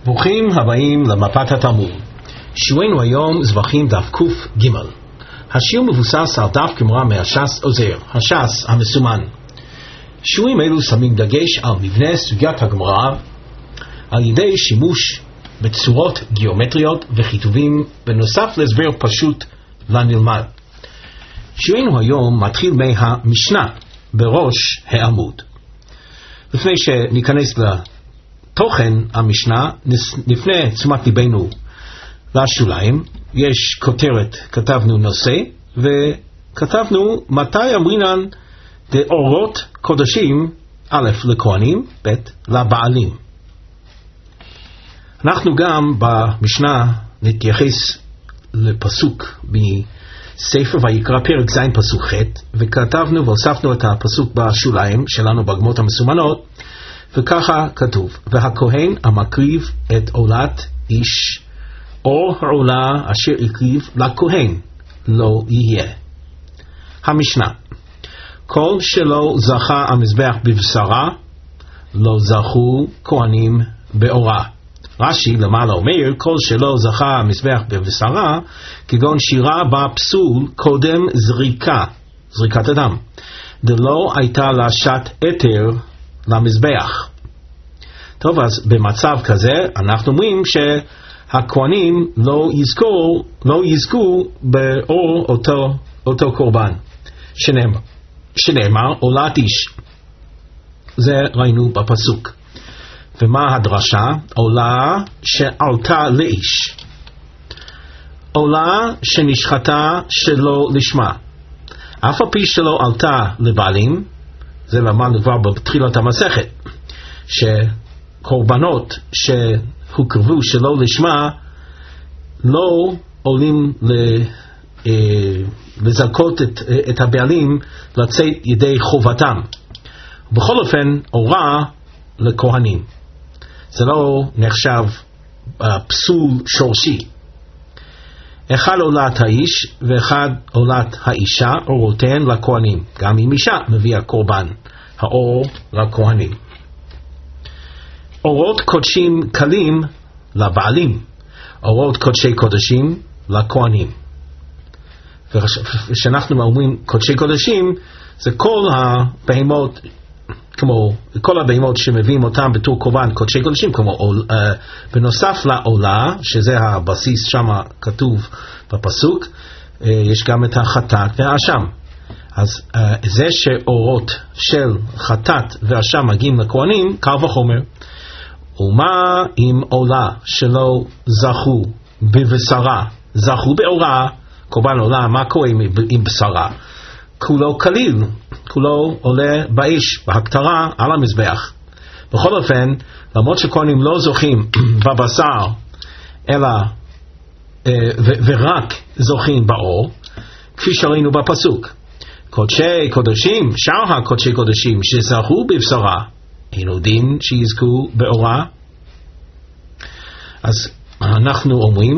ברוכים הבאים למפת התלמוד. שיעורנו היום זבחים דף ק"ג. השיעור מבוסס על דף גמרא מהש"ס עוזר, הש"ס המסומן. שיעורים אלו שמים דגש על מבנה סוגיית הגמרא על ידי שימוש בצורות גיאומטריות וכיתובים בנוסף להסבר פשוט לנלמד. שיעורנו היום מתחיל מהמשנה בראש העמוד. לפני שניכנס לתוכן המשנה, נפנה תשומת ליבנו לשוליים. יש כותרת, כתבנו נושא, וכתבנו מתי אמרינן דאורות קודשים, א' לכהנים, ב' לבעלים. אנחנו גם במשנה נתייחס לפסוק בספר ויקרא פרק ז' פסוק ח', וכתבנו והוספנו את הפסוק בשוליים שלנו בגמות המסומנות, וככה כתוב: והכהן המקריב את עולת איש או העולה אשר הקריב לכהן לא יהיה. המשנה: כל שלא זכה המזבח בבשרה לא זכו כהנים באורה. רש"י למעלה אומר: כל שלא זכה המזבח בבשרה כגון שירה בה פסול קודם זריקת אדם דלא הייתה לה שעת אתר למזבח. טוב, אז במצב כזה אנחנו אומרים שהכהנים לא יזכו באור אותו קורבן שנאמר עולת איש. זה ראינו בפסוק. ומה הדרשה? עולה שעלתה לאיש, עולה שנשחטה שלא לשמה, אף על פי שלא עלתה לבעלים. זה למדנו כבר בתחילת המסכת, שקורבנות שהוקרבו שלא לשמה לא עולים לזכות את הבעלים לצאת ידי חובתם. בכל אופן אורה לכהנים, זה לא נחשב פסול שורשי. אחד עולת האיש ואחד עולת האישה אורותיהן לכהנים. גם אם אישה מביאה קורבן, האור לכהנים. אורות קודשים קלים לבעלים, אורות קודשי קודשים לכהנים. וכשאנחנו אומרים קודשי קודשים, זה כל הבהמות, כמו כל הבהמות שמביאים אותם בתור קורבן קודשי קודשים, כמו בנוסף לעולה, שזה הבסיס שם כתוב בפסוק, יש גם את החטאת והאשם. אז זה שאורות של חטאת ואשם מגיעים לכהנים, קל וחומר. ומה אם עולה שלא זכו בבשרה, זכו באורה, קורבן עולה, מה קורה עם בשרה? כולו כליל, כולו עולה באש, בהקטרה על המזבח. בכל אופן, למרות שכהנים לא זוכים בבשר, אלא ורק זוכים באור, כפי שראינו בפסוק, קודשי קודשים, שאר הקודשי קודשים שזכו בבשרה, אינו דין שיזכו באורה. אז אנחנו אומרים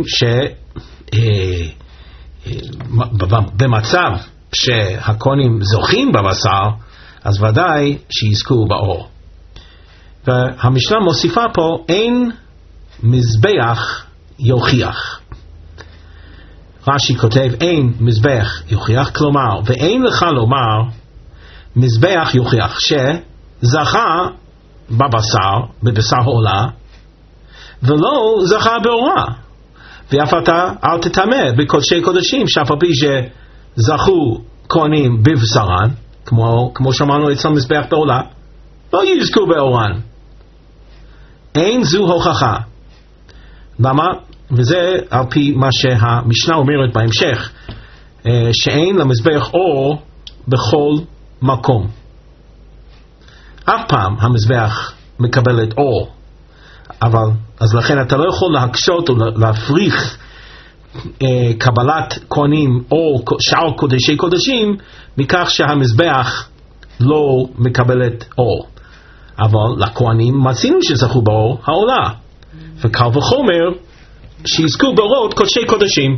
במצב שהכהנים זוכים בבשר, אז ודאי שיזכו באור. והמשנה מוסיפה פה: אין מזבח יוכיח. רש"י כותב אין מזבח יוכיח, כלומר ואין לך לומר מזבח יוכיח שזכה בבשר עולה ולא זכה באורה, ואף אתה אל תטמא בקודשי קודשים שאף על פי שזכו כהנים בבשרן, כמו שאמרנו אצל מזבח בעולה, לא יזכו באורן. אין זו הוכחה. למה? וזה על פי מה שהמשנה אומרת בהמשך, שאין למזבח אור בכל מקום. אף פעם המזבח מקבלת אור, אז לכן אתה לא יכול להקשות או להפריך קבלת כהנים או שאר קודשי קודשים מכך שהמזבח לא מקבלת אור. אבל לכהנים מצינו שזכו באור העולה, וקל וחומר שיזכו באורות קודשי קודשים.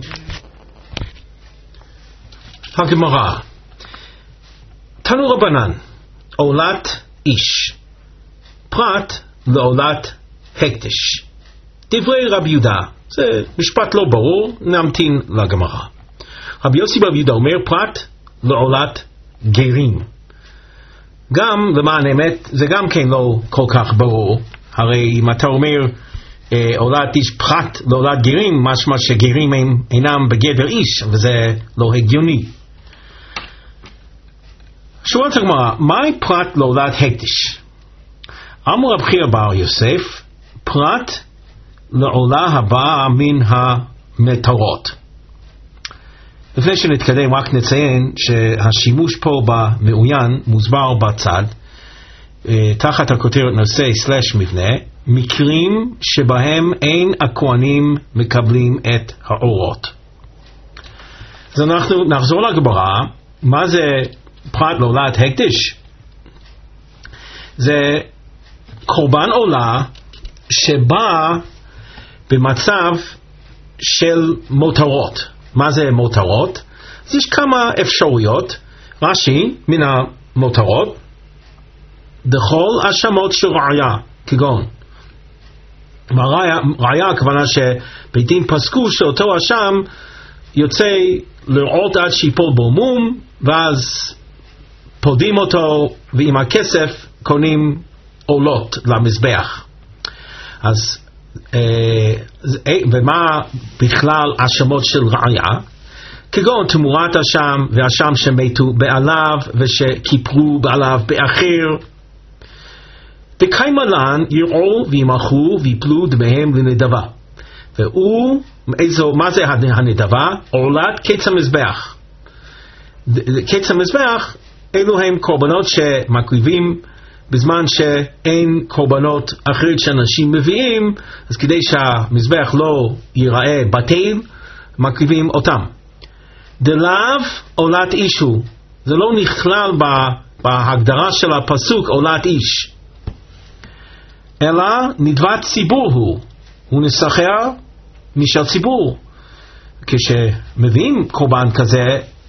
הגמרא: תנו רבנן, עולת איש פרט לעולת הקדש. דברי רבי יהודה, זה משפט לא ברור, נמתין לגמרא. רבי יוסי בר יהודה אומר פרט לעולת גרים. גם למען האמת זה גם כן לא כל כך ברור, הרי אם אתה אומר עולת איש פרט לעולת גרים, משמע שגרים אינם בגדר איש, וזה לא הגיוני. שורת הגמרא, מהי פרט לעולת הקדש? אמר רב חייא בר יוסף, פרט לעולה הבאה מן המטרות. לפני שנתקדם רק נציין שהשימוש פה במעוין מוסבר בצד, תחת הכותרת נושא / מבנה, מקרים שבהם אין הכהנים מקבלים את האורות. אז אנחנו נחזור לגמרא, מה זה פרט לעולת הקדש? זה קורבן עולה שבא במצב של מותרות. מה זה מותרות? אז יש כמה אפשרויות. רש"י מן המותרות, דכל האשמות של ראיה, כגון ראיה הכוונה שבית דין פסקו שאותו אשם יוצא לראות עד שיפול בו מום, ואז פודים אותו ועם הכסף קונים עולות למזבח. אז ומה בכלל האשמות של ראיה? כגון תמורת אשם ואשם שמתו בעליו ושכיפרו בעליו באחר, וקיימלן יראו וימחו ויפלו דמיהם לנדבה. מה זה הנדבה? עולת קץ המזבח. קץ המזבח אלו הם קורבנות שמקריבים בזמן שאין קורבנות אחרת שאנשים מביאים, אז כדי שהמזבח לא ייראה בטל, מקריבים אותם. דלאו עולת אישו, זה לא נכלל בהגדרה של הפסוק עולת איש, אלא נדבת ציבור הוא נסחר משל ציבור. כשמביאים קורבן כזה,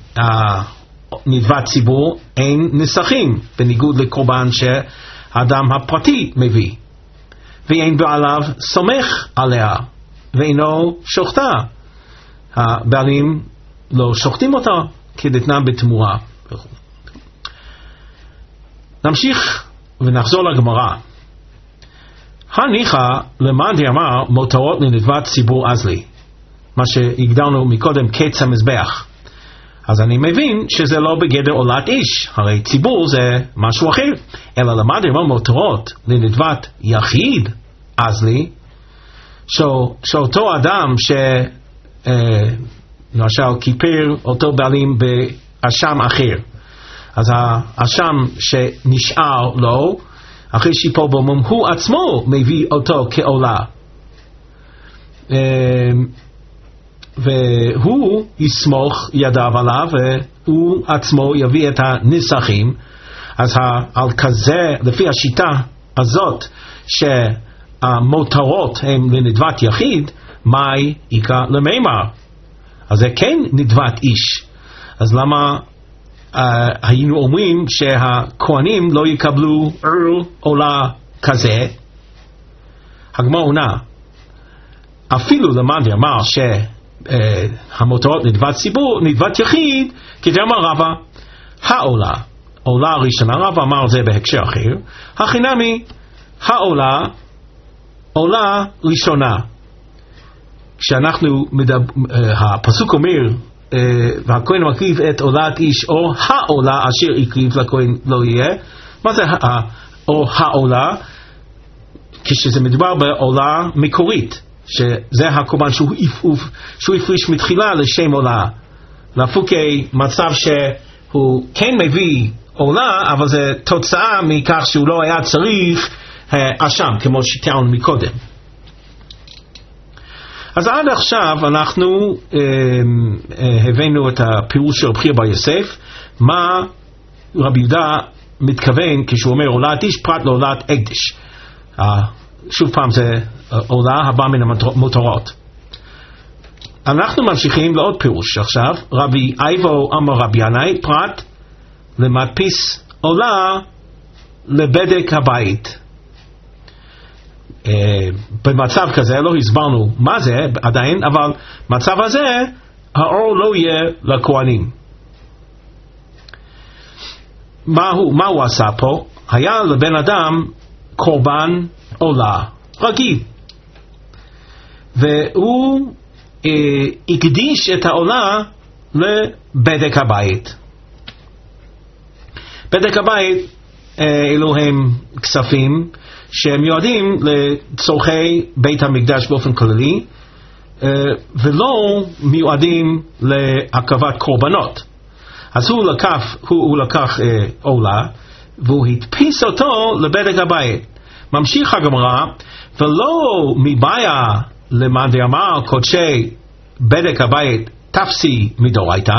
נדבת ציבור, אין נסחים, בניגוד לקורבן שהאדם הפרטי מביא, ואין בעליו סומך עליה ואינו שוחטה. הבעלים לא שוחטים אותה כדתנם בתמורה. נמשיך ונחזור לגמרא. הניחא למאן דאמר מותרות לנדבת ציבור אזלי, מה שהגדרנו מקודם קץ המזבח. אז אני מבין שזה לא בגדר עולת איש, הרי ציבור זה משהו אחר. אלא למאן דאמר מותרות לנדבת יחיד אזלי, שאותו אדם למשל כיפר אותו בעלים באשם אחר, אז האשם שנשאר לו אחרי שיפול בו מום, הוא עצמו מביא אותו כעולה, והוא יסמוך ידיו עליו והוא עצמו יביא את הנסחים. אז על כזה, לפי השיטה הזאת שהמותרות הם לנדבת יחיד, מאי איכא למימר? אז זה כן נדבת איש. אז למה היינו אומרים שהכהנים לא יקבלו עולה כזה? הגמרא עונה, אפילו למאן דאמר שהמותרות נדבת ציבור, נדבת יחיד, כדאמר רבא, העולה, עולה ראשונה, רבא אמר זה בהקשר אחר, החינמי, העולה, עולה ראשונה. כשאנחנו הפסוק אומר והכהן מקריב את עולת איש או העולה אשר יקריב לכהן לא יהיה, מה זה או העולה? כשזה מדובר בעולה מקורית, שזה הקורבן שהוא הפריש מתחילה לשם עולה, לפוקי מצב שהוא כן מביא עולה, אבל זה תוצאה מכך שהוא לא היה צריך אשם כמו שטענו מקודם. אז עד עכשיו אנחנו הבאנו את הפירוש של רבי חייא בר יוסף, מה רבי יהודה מתכוון כשהוא אומר עולת איש פרט לעולת הקדש. שוב פעם זה עולה הבאה מן המותרות. אנחנו ממשיכים לעוד פירוש עכשיו. רבי אייבו אמר רבי ינאי פרט למדפיס עולה לבדק הבית. במצב כזה, לא הסברנו מה זה עדיין, אבל מצב הזה האור לא יהיה לכהנים. מה הוא עשה פה? היה לבן אדם קורבן עולה רגיל, והוא הקדיש את העולה לבדק הבית. בדק הבית אלו הם כספים שמיועדים לצורכי בית המקדש באופן כללי, ולא מיועדים להקרבת קורבנות. אז הוא לקח עולה והוא הדפיס אותו לבדק הבית. ממשיך הגמרא, ולא מבעיה למאן דאמר קודשי בדק הבית תפסי מדאורייתא.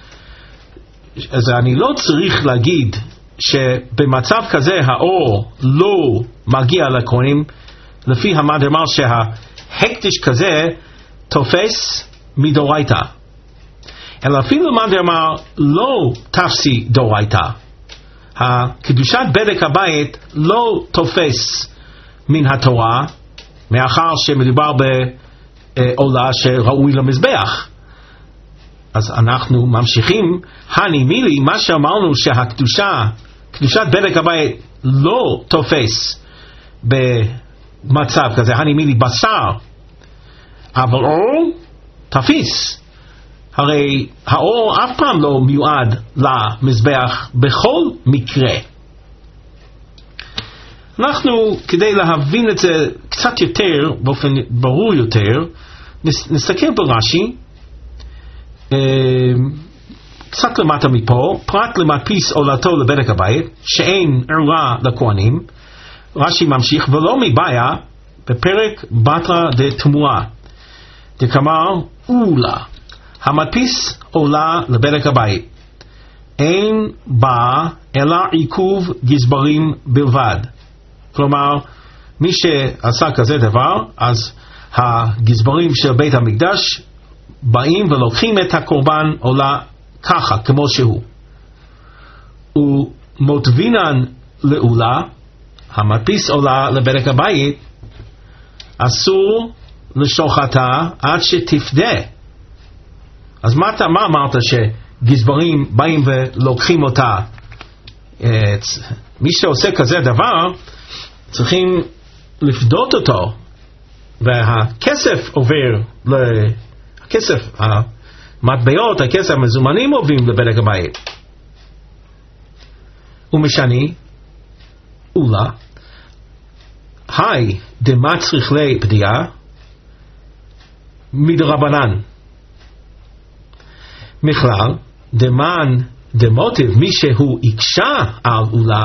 אז אני לא צריך להגיד שבמצב כזה האור לא מגיע לכהנים, לפי המאן דאמר שההקדש כזה תופס מדאורייתא. אלא אפילו מאן דאמר לא תפסי דאורייתא, הקדושת בדק הבית לא תופס מן התורה, מאחר שמדובר בעולה שראוי למזבח. אז אנחנו ממשיכים, הני מילי, מה שאמרנו קדושת בדק הבית לא תופס במצב כזה, הני מילי בשר, אבל אור תפיס. הרי האור אף פעם לא מיועד למזבח בכל מקרה. אנחנו, כדי להבין את זה קצת יותר, באופן ברור יותר, נסתכל ברש"י, קצת למטה מפה, פרט למדפיס עולתו לבדק הבית, שאין עורה לכהנים. רש"י ממשיך, ולא מבעיה, בפרק בתרא דתמוה, דקאמר אולה, המדפיס עולה לבדק הבית, אין בה אלא עיכוב גזברים בלבד. כלומר, מי שעשה כזה דבר, אז הגזברים של בית המקדש באים ולוקחים את הקורבן עולה ככה, כמו שהוא. ומוטבינן לעולה, המדפיס עולה לבדק הבית, אסור לשוחטה עד שתפדה. אז מה אמרת שגזברים באים ולוקחים אותה? מי שעושה כזה דבר צריכים לפדות אותו, והכסף עובר הכסף, המטבעות, הכסף המזומנים עוברים לבדק הבית. ומשני אולה היי דמה צריך לפדיעה מדרבנן, מכלל דמן דמוטיב, מי שהוא הקשה על אולה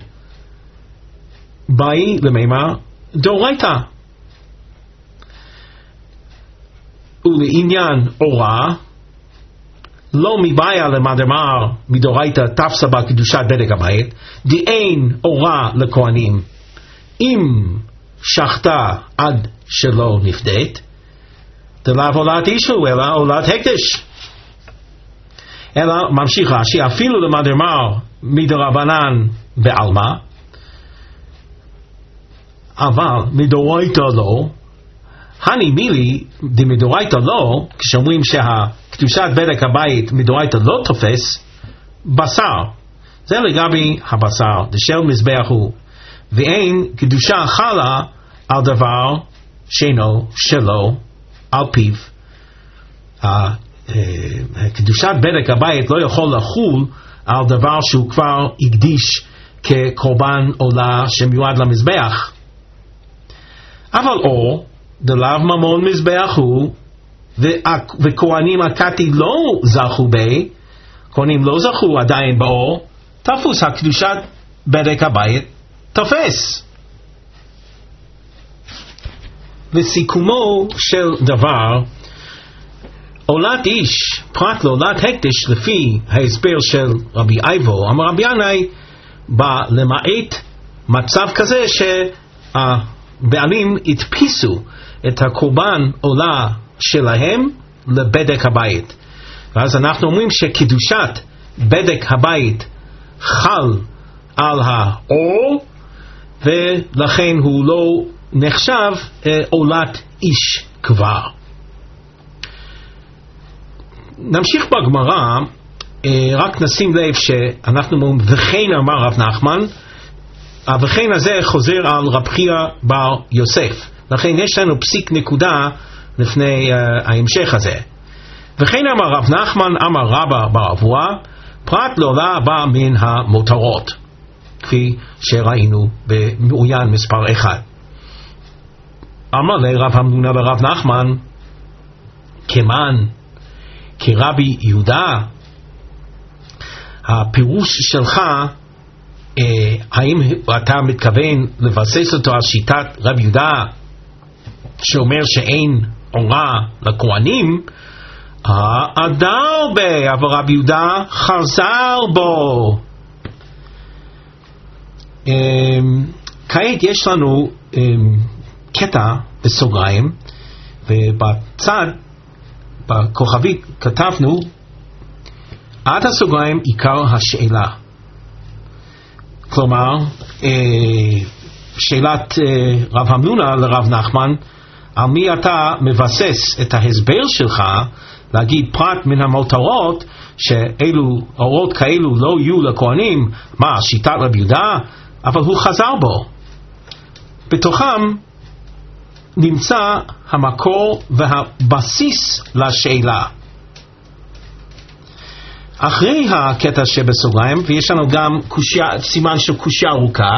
באי למימר דאורייתא. ולעניין אורה לא מבעיה למאן דאמר מדאורייתא תפסה בה קדושת בדק הבית, דאין אורה לכהנים אם שחטה עד שלא נפדית, דלאו עולת אישו אלא עולת הקדש. אלא ממשיך רש"י, אפילו למאן דאמר מדרבנן בעלמא, אבל מדאורייתא לא, הני מילי דמדאורייתא לא, כשאומרים שהקדושת בדק הבית מדאורייתא לא תופס, בשר, זה לגבי הבשר, דשל מזבח הוא, ואין קדושה חלה על דבר שאינו שלו על פיו. קדושת בדק הבית לא יכול לחול על דבר שהוא כבר הקדיש כקורבן עולה שמיועד למזבח. אבל אור דלאו ממון מזבח הוא, וכהנים הקטי לא זכו בי, כהנים לא זכו עדיין באור, תפוס הקדושת בדק הבית תופס. לסיכומו של דבר, עולת איש פרט לעולת הקדש, לפי ההסבר של רבי אייבו, אמר רבי ינאי, בא למעט מצב כזה שהבעלים הדפיסו את הקורבן עולה שלהם לבדק הבית. ואז אנחנו אומרים שקדושת בדק הבית חל על האור, ולכן הוא לא נחשב עולת איש כבר. נמשיך בגמרא, רק נשים לב שאנחנו אומרים וכן אמר רב נחמן, וכן הזה חוזר על רב חייא בר יוסף, לכן יש לנו פסיק נקודה לפני ההמשך הזה. וכן אמר רב נחמן אמר רבא בר אבוה, פרט לעולה בא מן המותרות, כפי שראינו במעוין מספר 1. אמר לרב המנונה ברב נחמן, כמן כרבי יהודה, הפירוש שלך, האם אתה מתכוון לבסס אותו על שיטת רבי יהודה שאומר שאין עורה לכהנים? אדר בי, אבל רבי יהודה חזר בו. כעת יש לנו קטע בסוגריים, ובצד בכוכבית כתבנו עד הסוגריים עיקר השאלה. כלומר, שאלת רב המנונה לרב נחמן, על מי אתה מבסס את ההסבר שלך להגיד פרט מן המותרות שאלו אורות כאלו לא יהיו לכהנים, מה, שיטת רבי יהודה? אבל הוא חזר בו. בתוכם נמצא המקור והבסיס לשאלה. אחרי הקטע שבסוגריים, ויש לנו גם סימן של קושיה ארוכה,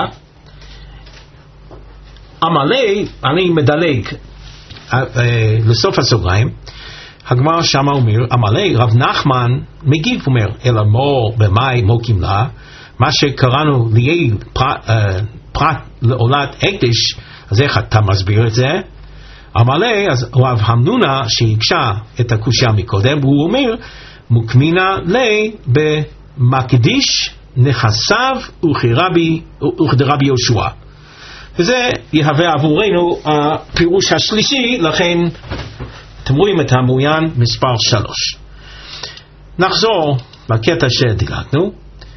עמלי, אני מדלג לסוף הסוגריים, הגמרא שמה אומר, עמלי, רב נחמן מגיב, אומר, אלא מור במאי מוקים לה, מה שקראנו ליעיל פרט לעולת הקדש, אז איך אתה מסביר את זה? עמלי, אז רב המנונה שהקשה את הקושיה מקודם, הוא אומר, מוקמינה לי במקדיש נכסיו וכדרבי יהושע. וזה יהווה עבורנו הפירוש השלישי, לכן אתם רואים את המעוין מספר 3. נחזור לקטע שדילגנו,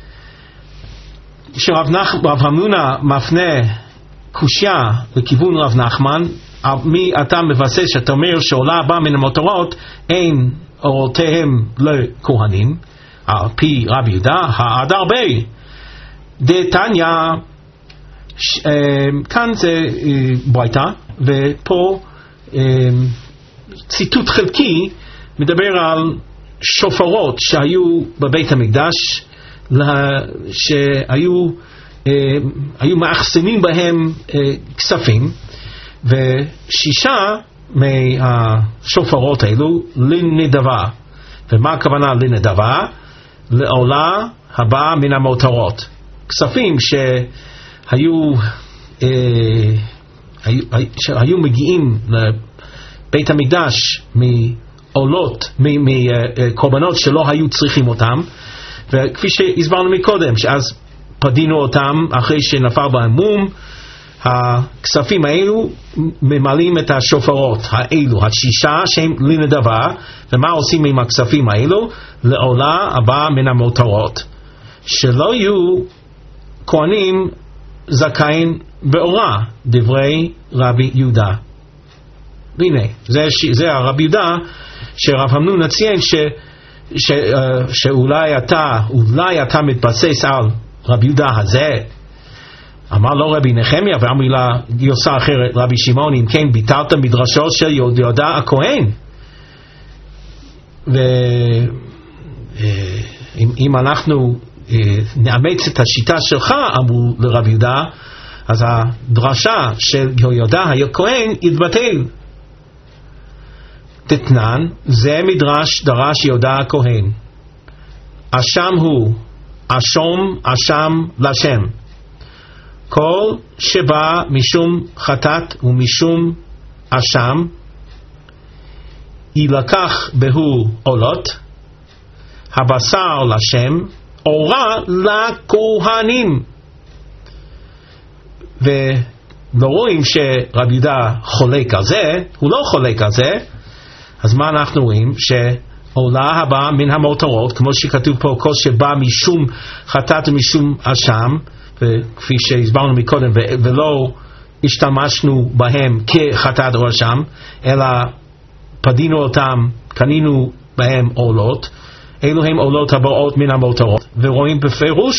שרב המנונה מפנה קושיה לכיוון רב נחמן, על מי אתה מבסס שאתה אומר שעולה בא מן המותרות אין אורותיהם לכהנים, על פי רבי יהודה, האדר בי דתניא, כאן זה ברייתא, ופה ציטוט חלקי מדבר על שופרות שהיו בבית המקדש, שהיו מאחסנים בהם כספים, ושישה מהשופרות האלו לנדבה. ומה הכוונה לנדבה? לעולה הבאה מן המותרות, כספים שהיו מגיעים לבית המקדש מעולות, מקורבנות שלא היו צריכים אותם, וכפי שהסברנו מקודם, שאז פדינו אותם אחרי שנפל בהם מום, הכספים האלו ממלאים את השופרות האלו, השישה שהם לנדבה. ומה עושים עם הכספים האלו? לעולה הבאה מן המותרות, שלא יהיו כהנים זכאים באורה, דברי רבי יהודה. והנה, זה הרבי יהודה שרב המנונה ציין שאולי אתה מתבסס על רבי יהודה הזה. אמר לו רבי נחמיה, ואמר לה גרסה אחרת רבי שמעון, אם כן ביטלת מדרשו של יהודה הכהן. ואם אנחנו נאמץ את השיטה שלך, אמרו לרבי יהודה, אז הדרשה של יהודה הכהן יתבטל. תתנן, זה מדרש דרש יהודה הכהן, אשם הוא, אשם לשם, כל שבא משום חטאת ומשום אשם יילקח בהו עולות, הבשר לשם, אורה לכהנים. ולא רואים שרבי יהודה חולק על זה, הוא לא חולק על זה. אז מה אנחנו רואים? שעולה הבאה מן המותרות, כמו שכתוב פה, כל שבא משום חטאת ומשום אשם, וכפי שהסברנו מקודם, ולא השתמשנו בהם כחטאת ראשם, אלא פדינו אותם, קנינו בהם עולות. אלו הם עולות הבאות מן המותרות, ורואים בפירוש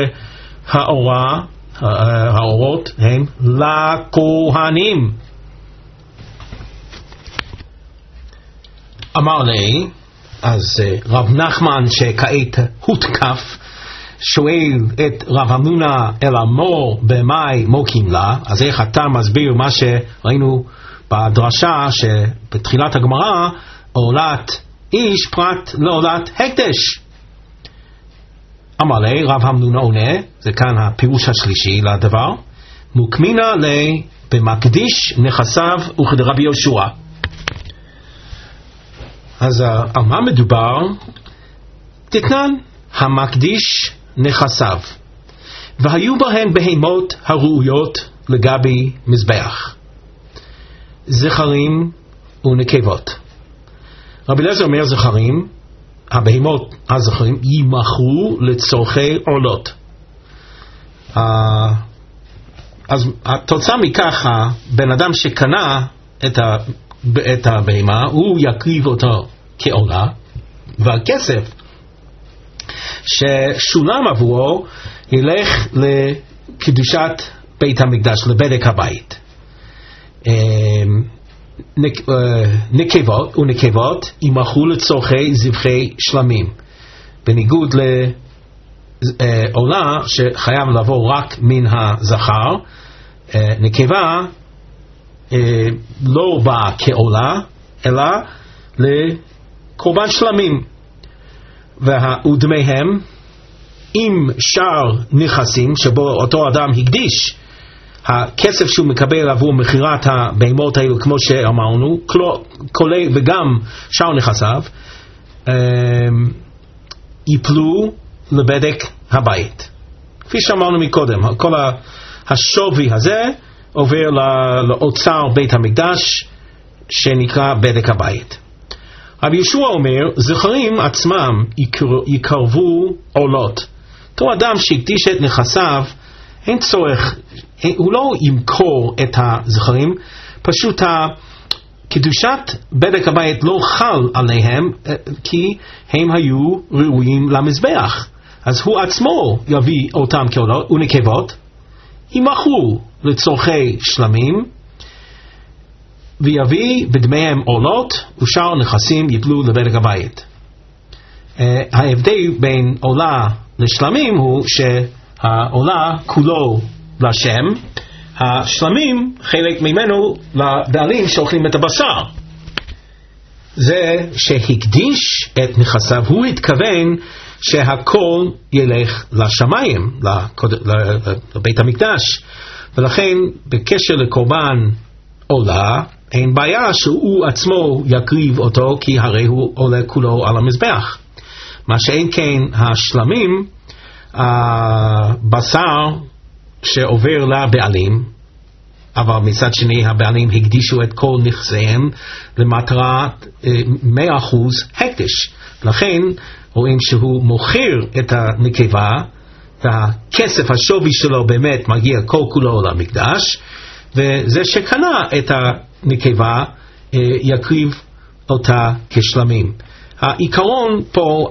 שהאורות הם לכהנים. אמר לי, אז רב נחמן שכעת הותקף, שואל את רב אמנונה אל אמור במאי מוקים לה, אז איך אתה מסביר מה שראינו בדרשה שבתחילת הגמרא, עולת איש פרט לעולת הקדש. אמר לי, רב אמנונה עונה, זה כאן הפירוש השלישי לדבר, מוקמינה לי במקדיש נכסיו וכדרבי יהושע. אז על מה מדובר? תתנן המקדיש נכסיו, והיו בהם בהמות הראויות לגבי מזבח, זכרים ונקבות. רבי אליעזר אומר זכרים, הבהמות הזכרים יימכרו לצורכי עולות. אז התוצאה מכך, הבן אדם שקנה את הבהמה, הוא יקריב אותו כעולה, והכסף ששולם עבורו ילך לקדושת בית המקדש, לבדק הבית. נקבות ונקבות יימכרו לצורכי זבחי שלמים, בניגוד לעולה שחייב לבוא רק מן הזכר. נקבה לא באה כעולה אלא לקורבן שלמים, ודמיהם עם שאר נכסים שבו אותו אדם הקדיש, הכסף שהוא מקבל עבור מחירת הבהמות האלו, כמו שאמרנו, כולל וגם שאר נכסיו, ייפלו לבדק הבית. כפי שאמרנו מקודם, כל השווי הזה עובר לאוצר בית המקדש שנקרא בדק הבית. רבי יהושע אומר, זכרים עצמם יקרבו עולות. אותו אדם שהקדיש את נכסיו, אין צורך, הוא לא ימכור את הזכרים, פשוט קדושת בדק הבית לא חל עליהם, כי הם היו ראויים למזבח. אז הוא עצמו יביא אותם כעולות ונקבות, יימכרו לצורכי שלמים, ויביא בדמיהם עולות, ושאר נכסים יפלו לבדק הבית. ההבדל בין עולה לשלמים הוא שהעולה כולו לשם, השלמים חלק ממנו לבעלים שאוכלים את הבשר. זה שהקדיש את נכסיו, הוא התכוון שהכל ילך לשמיים, לבית המקדש, ולכן בקשר לקורבן עולה אין בעיה שהוא עצמו יקריב אותו, כי הרי הוא עולה כולו על המזבח. מה שאין כן השלמים, הבשר שעובר לבעלים, אבל מצד שני הבעלים הקדישו את כל נכסיהם למטרת 100% הקדש. לכן רואים שהוא מוכר את הנקבה, והכסף השווי שלו באמת מגיע כל כולו למקדש, וזה שקנה את הנקבה יקריב אותה כשלמים. העיקרון פה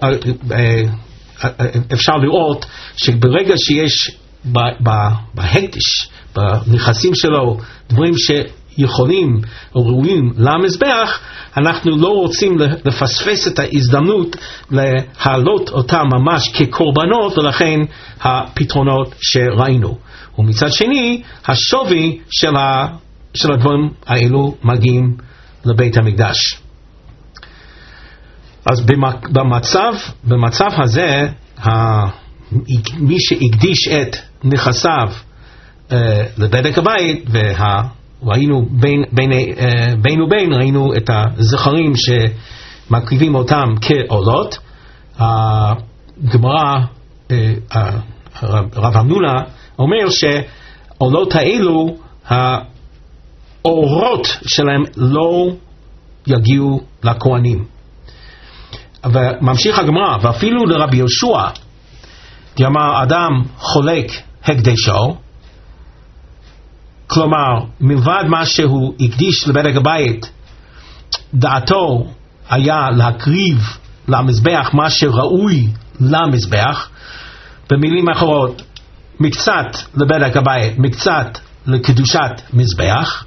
אפשר לראות שברגע שיש בהקדש, בנכסים שלו, דברים שיכולים או ראויים למזבח, אנחנו לא רוצים לפספס את ההזדמנות להעלות אותם ממש כקורבנות, ולכן הפתרונות שראינו. ומצד שני, השווי של הדברים האלו מגיעים לבית המקדש. אז במצב הזה, מי שהקדיש את נכסיו לבדק הבית, ראינו בין ובין ראינו את הזכרים שמקריבים אותם כעולות. הגמרא, רב אמנונה אומר שעולות האלו, האורות שלהם לא יגיעו לכהנים. וממשיך הגמרא, ואפילו לרבי יהושע, אמר אדם חולק הקדשו, כלומר, מלבד מה שהוא הקדיש לבדק הבית, דעתו היה להקריב למזבח מה שראוי למזבח. במילים אחרות, מקצת לבדק הבית, מקצת לקדושת מזבח,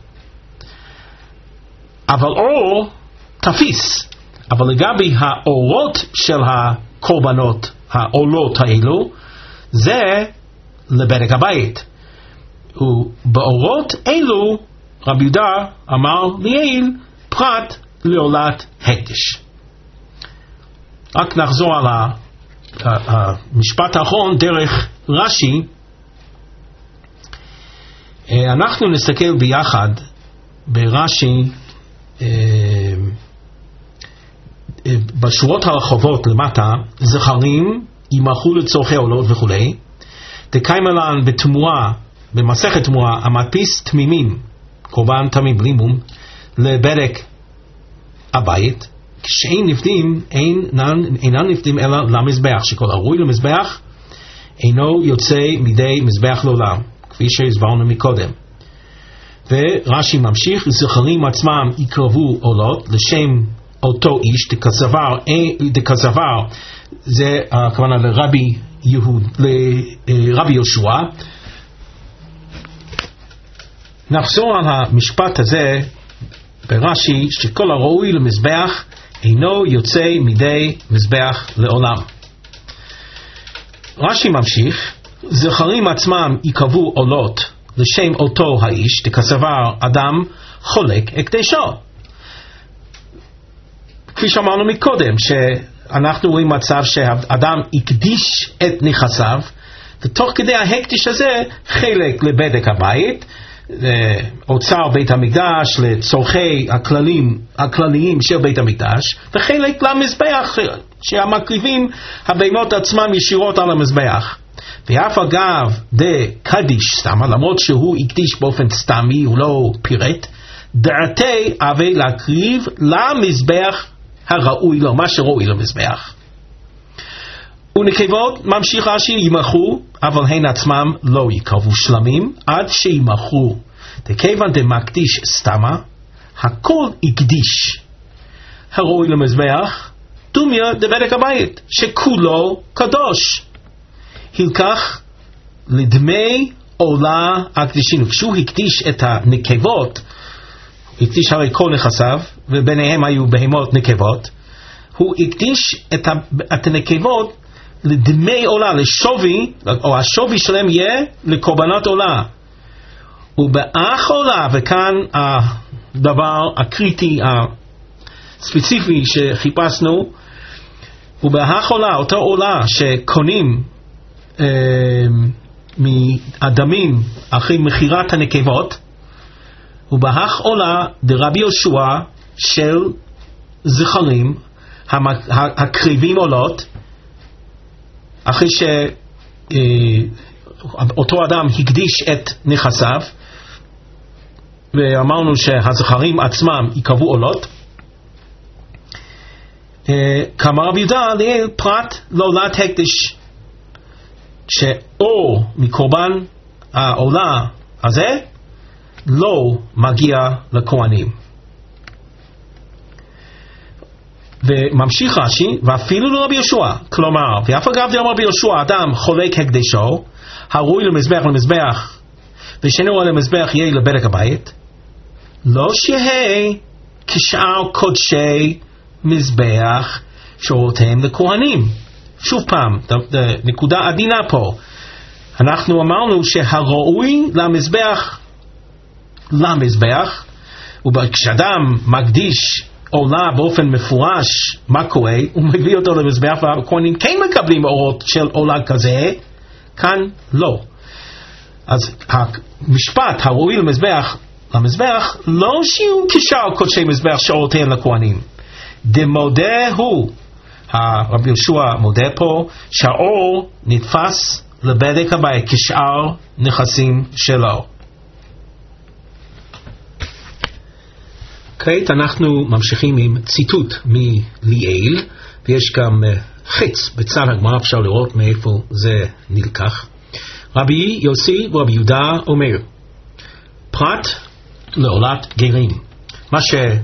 אבל אור תפיס. אבל לגבי האורות של הקורבנות, העולות האלו, זה לבדק הבית. ובאורות אלו רבי יהודה אמר ליעיל פרט לעולת הקדש. רק נחזור על המשפט האחרון דרך רש"י. אנחנו נסתכל ביחד ברש"י בשורות הרחובות למטה, זכרים ימחו לצורכי עולות וכו'. דקיימלן בתמורה, במסכת תמורה, המדפיס תמימים, קורבן תמים בלימום, לבדק הבית, כשאין נפדים, אינן נפדים אלא למזבח, שכל הראוי למזבח אינו יוצא מידי מזבח לעולם, כפי שהסברנו מקודם. ורש"י ממשיך, זכרים עצמם יקרבו עולות לשם אותו איש, דכזבר, זה הכוונה לרבי יהושע. נחזור על המשפט הזה ברש"י, שכל הראוי למזבח אינו יוצא מידי מזבח לעולם. רש"י ממשיך, זכרים עצמם יקרבו עולות לשם אותו האיש, דכסבר אדם חולק הקדשו. כפי שאמרנו מקודם, שאנחנו רואים מצב שאדם הקדיש את נכסיו, ותוך כדי ההקדש הזה חלק לבדק הבית, אוצר בית המקדש לצורכי הכלליים של בית המקדש, וחלק למזבח שהמקריבים הבהמות עצמם ישירות על המזבח. ואף אגב דקדיש סתמה, למרות שהוא הקדיש באופן סתמי, הוא לא פירט, דעתי אבי להקריב למזבח הראוי לו, מה שראוי למזבח. ונקבות, ממשיך רש"י, ימחו, אבל הן עצמם לא יקרבו שלמים, עד שימחו. דכיוון דמקדיש סתמה, הכל הקדיש הראוי למזבח, דומיה דבדק הבית, שכולו קדוש. הלקח לדמי עולה הקדישינו. כשהוא הקדיש את הנקבות, הקדיש הרי כל נכסיו, וביניהם היו בהמות נקבות, הוא הקדיש את הנקבות לדמי עולה, לשווי, או השווי שלהם יהיה לקורבנות עולה. ובאח עולה, וכאן הדבר הקריטי הספציפי שחיפשנו, ובאח עולה, אותו עולה שקונים מהדמים אחרי מחירת הנקבות, ובאח עולה דרבי יהושע של זכרים הקריבים עולות, אחרי שאותו אדם הקדיש את נכסיו, ואמרנו שהזכרים עצמם יקרבו עולות, כמה רבי יהודה ליעיל פרט לעולת הקדש, שאור מקורבן העולה הזה לא מגיע לכהנים. וממשיך רש"י, ואפילו לרבי יהושע, כלומר, ואף אגב דאמר רבי יהושע, אדם חולק הקדשו, הראוי למזבח, ושאינו על המזבח יהיה לבדק הבית, לא שיהיה כשאר קודשי מזבח שהורותיהם לכהנים. שוב פעם, נקודה עדינה פה, אנחנו אמרנו שהראוי למזבח, וכשאדם מקדיש עולה באופן מפורש, מה קורה? הוא מביא אותו למזבח, והכהנים כן מקבלים אורות של עולה כזה, כאן לא. אז המשפט הראוי למזבח לא שיהיו כשאר קודשי מזבח שהורותיהם לכהנים. דמודה הוא, הרבי יהושע מודה פה, שהאור נתפס לבדק הבית כשאר נכסים שלו. כעת אנחנו ממשיכים עם ציטוט מליעיל, ויש גם חץ בצד הגמרא, אפשר לראות מאיפה זה נלקח. רבי יוסי ורבי יהודה אומר, פרט לעולת גרים. מה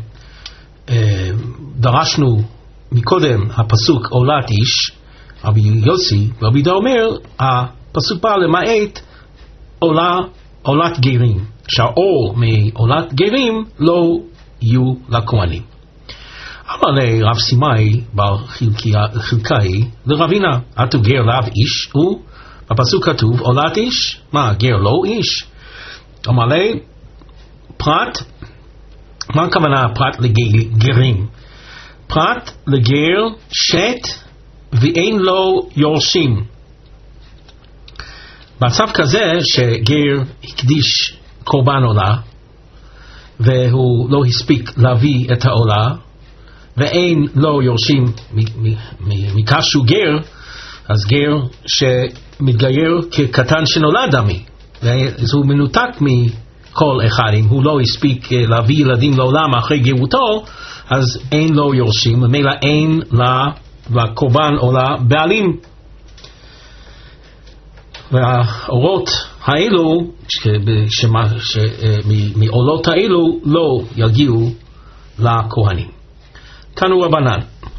שדרשנו מקודם, הפסוק עולת איש, רבי יוסי ורבי יהודה אומר, הפסוק בא למעט עולת גרים, שהעול מעולת גרים לא יהיו לכהנים. אמר לרב סימאי בר חלקאי לרבינה, אתו גר לאו איש, ובפסוק כתוב עולת איש, מה גר לא איש? אמר לי פרט, מה הכוונה פרט לגרים? פרט לגר שת ואין לו יורשים. מצב כזה שגר הקדיש קורבן עולה והוא לא הספיק להביא את העולה ואין לו יורשים מכך שהוא גר, אז גר שמתגייר כקטן שנולד עמי, אז הוא מנותק מכל אחד. אם הוא לא הספיק להביא ילדים לעולם אחרי גירותו, אז אין לו יורשים, ומילא אין לקורבן עולה בעלים. והאורות האלו מעולות האלו לא יגיעו לכהנים. תנו רבנן,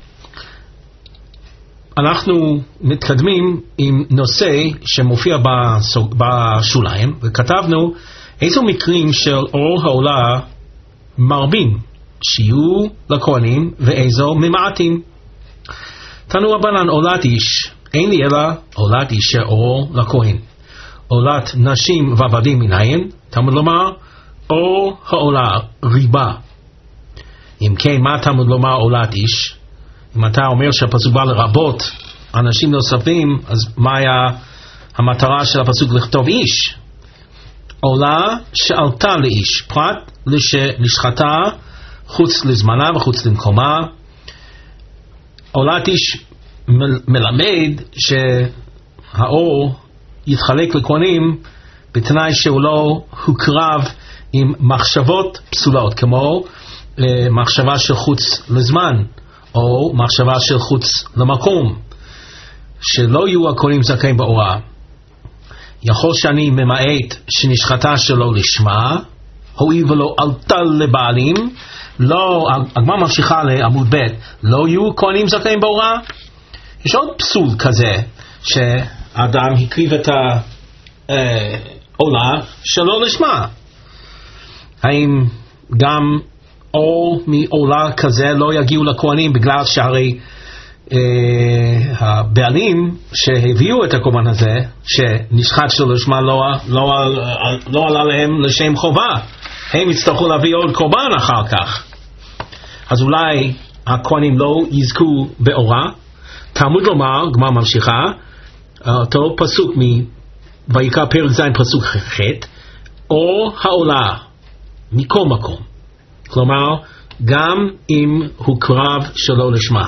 אנחנו מתקדמים עם נושא שמופיע בשוליים, וכתבנו איזו מקרים של אור העולה מרבים שיהיו לכהנים ואיזו ממעטים. תנו רבנן, עולת איש אין לי אלא עולת איש אור לכהן. עולת נשים ועבדים מניין, תלמוד לומר אור העולה ריבה. אם כן, מה תלמוד לומר עולת איש? אם אתה אומר שהפסוק בא לרבות אנשים נוספים, אז מה היה המטרה של הפסוק לכתוב איש? עולה שעלתה לאיש, פרט לשחתה חוץ לזמנה וחוץ למקומה. עולת איש מלמד שהאור יתחלק לכהנים בתנאי שהוא לא הוקרב עם מחשבות פסולות, כמו מחשבה של חוץ לזמן או מחשבה של חוץ למקום, שלא יהיו הכהנים זכאים באורה. יכול שאני ממעט שנשחתה שלו לשמה, הואיל ולא עלתה לבעלים, לא, הגמרא ממשיכה לעמוד ב', לא יהיו כהנים זכאים באורה. יש עוד פסול כזה, שאדם הקריב את העולה שלא לשמה. האם גם אור מעולה כזה לא יגיעו לכהנים, בגלל שהרי הבעלים שהביאו את הקורבן הזה, שנשחט שלו לשמה לא עלה להם לשם חובה, הם יצטרכו להביא עוד קורבן אחר כך. אז אולי הכהנים לא יזכו באורה. תלמוד לומר, גמרא ממשיכה, אותו פסוק מויקרא פרק ז' פסוק ח', אור העולה מכל מקום, כלומר גם אם הוא קרב שלא לשמה.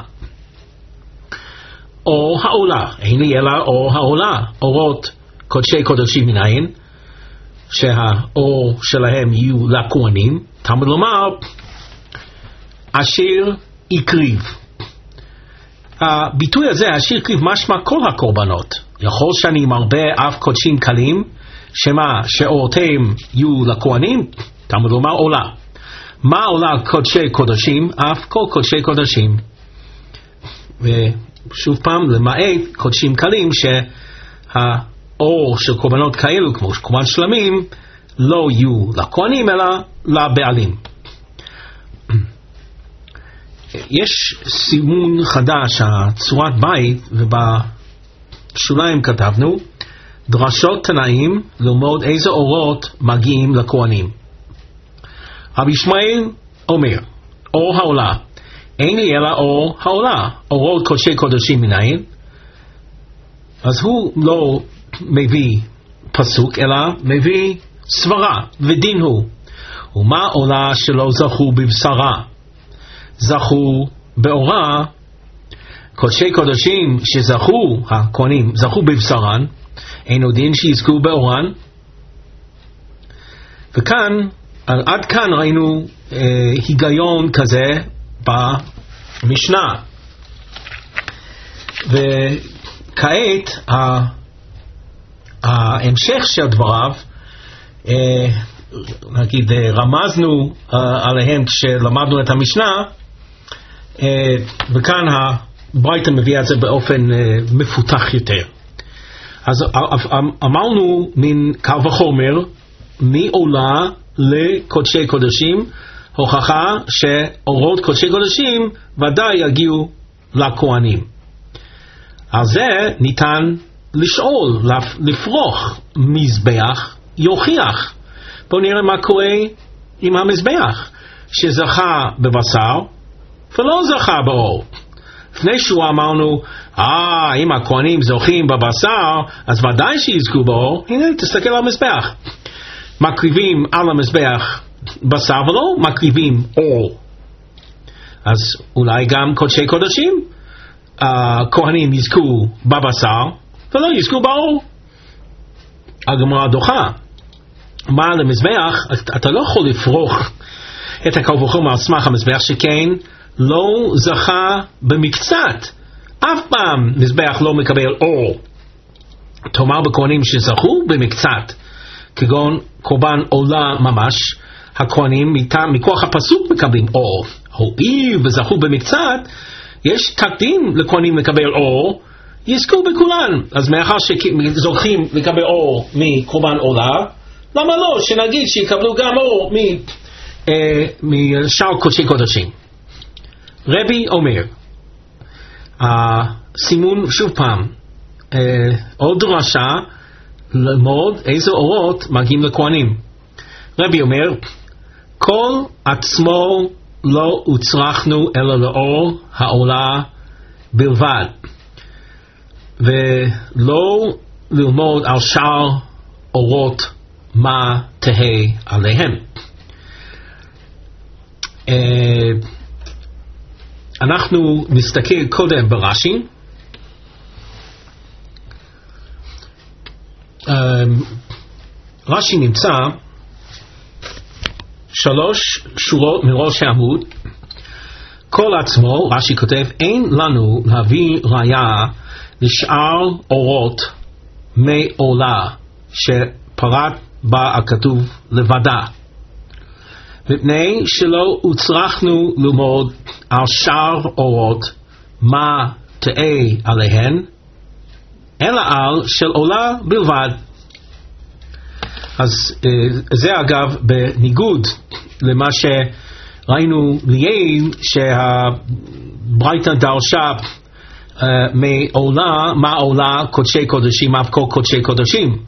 אור העולה, אין לי אלא אור העולה, אורות קודשי קודשים מניין, שהאור שלהם יהיו לכהנים. תלמוד לומר אשר יקריב. הביטוי הזה, אשר יקריב, משמע כל הקורבנות. יכול שאני מרבה אף קודשים קלים, שמה שאורותיהם יהיו לכהנים? תלמוד לומר עולה. מה עולה קודשי קודשים? אף כל קודשי קודשים. ושוב פעם, למעט קודשים קלים, שהאור של קורבנות כאלו, כמו קורבן שלמים, לא יהיו לכהנים אלא לבעלים. יש סימון חדש, הצורת בית, ובשוליים כתבנו דרשות תנאים ללמוד איזה אורות מגיעים לכהנים. רבי ישמעאל אומר, אור העולה, אין לי אלא אור העולה, אורות קודשי קודשים מניין. אז הוא לא מביא פסוק, אלא מביא סברה, ודין הוא. ומה עולה שלא זכו בבשרה? זכו באורה, קודשי קודשים שזכו, הכהנים זכו בבשרן, אין עוד דין שיזכו באורן. וכאן, עד כאן ראינו היגיון כזה במשנה. וכעת ההמשך של דבריו, נגיד רמזנו עליהם כשלמדנו את המשנה, וכאן הברייתא מביא את זה באופן מפותח יותר. אז אמרנו מן קל וחומר מעולה לקודשי קודשים, הוכחה שאורות קודשי קודשים ודאי יגיעו לכהנים. על זה ניתן לשאול, לפרוח מזבח יוכיח. בואו נראה מה קורה עם המזבח שזכה בבשר ולא זכה באור. לפני שהוא אמרנו, אם הכהנים זוכים בבשר אז ודאי שיזכו באור. הנה, תסתכל על המזבח, מקריבים על המזבח בשר ולא מקריבים אור. אז אולי גם קודשי קודשים הכהנים יזכו בבשר ולא יזכו באור. הגמרא דוחה, מה למזבח אתה לא יכול לפרוח את הקל וחומר על סמך המזבח שכן לא זכה במקצת. אף פעם מזבח לא מקבל אור. תאמר בכהנים שזכו במקצת, כגון קורבן עולה ממש, הכהנים מכוח הפסוק מקבלים אור. הואיל וזכו במקצת, יש תקדים לכהנים לקבל אור, יזכו בכולן. אז מאחר שזוכים לקבל אור מקורבן עולה, למה לא שנגיד שיקבלו גם אור משאר קודשי קודשים? רבי אומר, סימון שוב פעם, עוד דרשה ללמוד איזה אורות מגיעים לכהנים. רבי אומר, כל עצמו לא הוצרכנו אלא לאור העולה בלבד, ולא ללמוד על שאר אורות מה תהה עליהם. אנחנו נסתכל קודם ברש"י. רש"י נמצא 3 שורות מראש העמוד. כל עצמו, רש"י כותב, אין לנו להביא ראיה לשאר אורות מעולה שפרט בה הכתוב לבדה, מפני שלא הוצרכנו ללמוד על שאר אורות מה תהה עליהן, אלא על של עולה בלבד. אז זה אגב בניגוד למה שראינו ליין, שהברייתא דרשה מעולה, מה עולה קודשי קודשים, אף כל קודשי קודשים.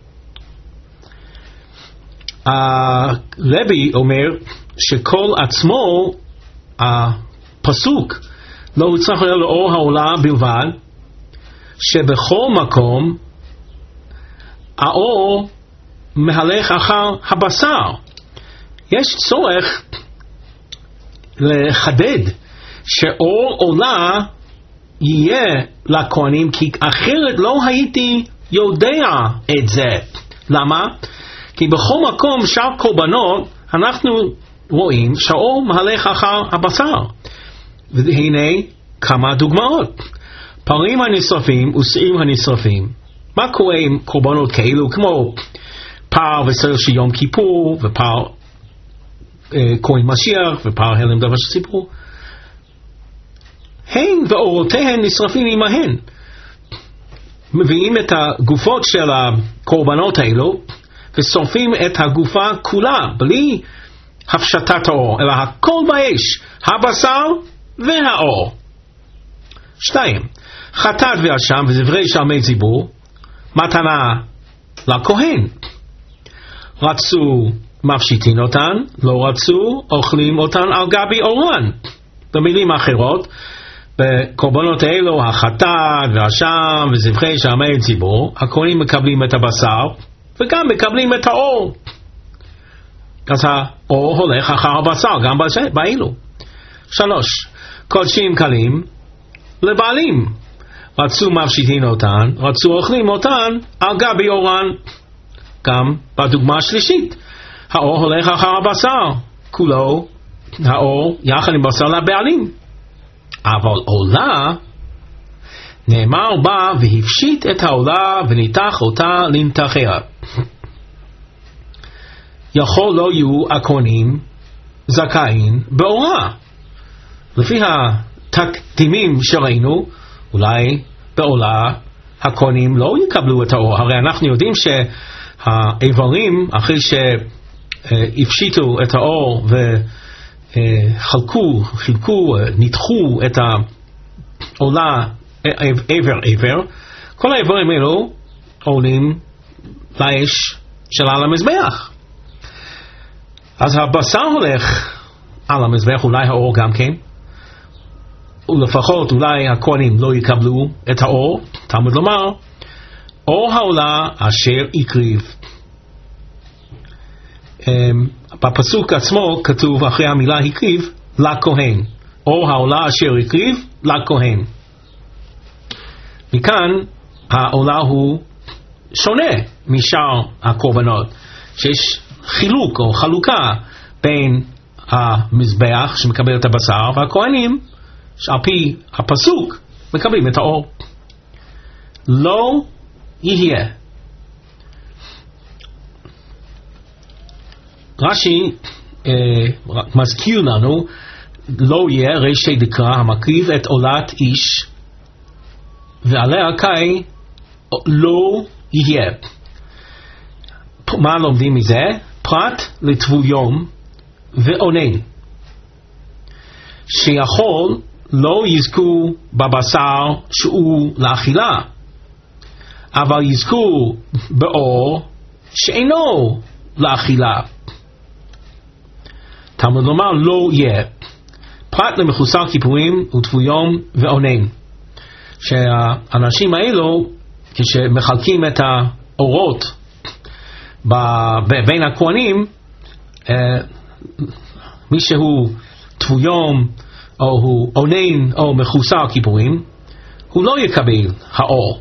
הרבי אומר שכל עצמו הפסוק לא הוצרך לאור העולה בלבד, שבכל מקום האור מהלך אחר הבשר. יש צורך לחדד שאור עולה יהיה לכהנים, כי אחרת לא הייתי יודע את זה. למה? כי בכל מקום שאר קורבנות אנחנו רואים שהאור מהלך אחר הבשר. והנה כמה דוגמאות. פרים הנשרפים ושעיר הנשרפים. מה קורה עם קורבנות כאלו כמו פר וסר של יום כיפור, ופר כהן משיח, ופר הלם דבר של סיפור? הן ואורותיהן נשרפים עמהן. מביאים את הגופות של הקורבנות האלו ושורפים את הגופה כולה בלי הפשטת האור, אלא הכל באש, הבשר והאור. 2. חטאת ואשם וזברי שלמי ציבור, מתנה לכהן. רצו מפשיטין אותן, לא רצו אוכלים אותן על גבי אורן. במילים אחרות, בקורבנות האלו, החטאת והאשם וזבחי שלמי ציבור, הכהנים מקבלים את הבשר וגם מקבלים את האור. אז האור הולך אחר הבשר גם באלו. 3. קודשים קלים לבעלים, רצו מפשיטין אותן, רצו אוכלים אותן על גבי אורן. גם בדוגמה השלישית, האור הולך אחר הבשר, כולו האור יחד עם בשר לבעלים. אבל עולה, נאמר בה והפשיט את העולה וניתח אותה לנתחיה. יכול לא יהיו הכהנים זכאים בעולה. לפי התקדימים שראינו, אולי בעולה הכהנים לא יקבלו את האור. הרי אנחנו יודעים שהאיברים, אחרי שהפשיטו את האור וחילקו, ניתחו את העולה עבר, כל האיברים האלו עולים לאש של על המזבח. אז הבשר הולך על המזבח, אולי האור גם כן, ולפחות אולי הכהנים לא יקבלו את האור. תלמוד לומר, אור העולה אשר הקריב. בפסוק עצמו כתוב אחרי המילה הקריב, לכהן. אור העולה אשר הקריב, לכהן. מכאן העולה הוא שונה משאר הקורבנות, שיש חילוק או חלוקה בין המזבח שמקבל את הבשר והכהנים שעל פי הפסוק מקבלים את האור. לא יהיה. רש"י מזכיר לנו, לא יהיה רש"י דקרא המקריב את עולת איש ועליה קאי לא יהיה. מה לומדים מזה? פרט לטבול יום ועונן שיכול לא יזכו בבשר שהוא לאכילה, אבל יזכו באור שאינו לאכילה. תלמוד לומר לא יהיה. פרט למחוסר כיפורים וטבול יום ועונן, שהאנשים האלו כשמחלקים את האורות בין הכהנים, מי שהוא טבול יום או הוא עונן או מחוסר כיפורים, הוא לא יקבל האור.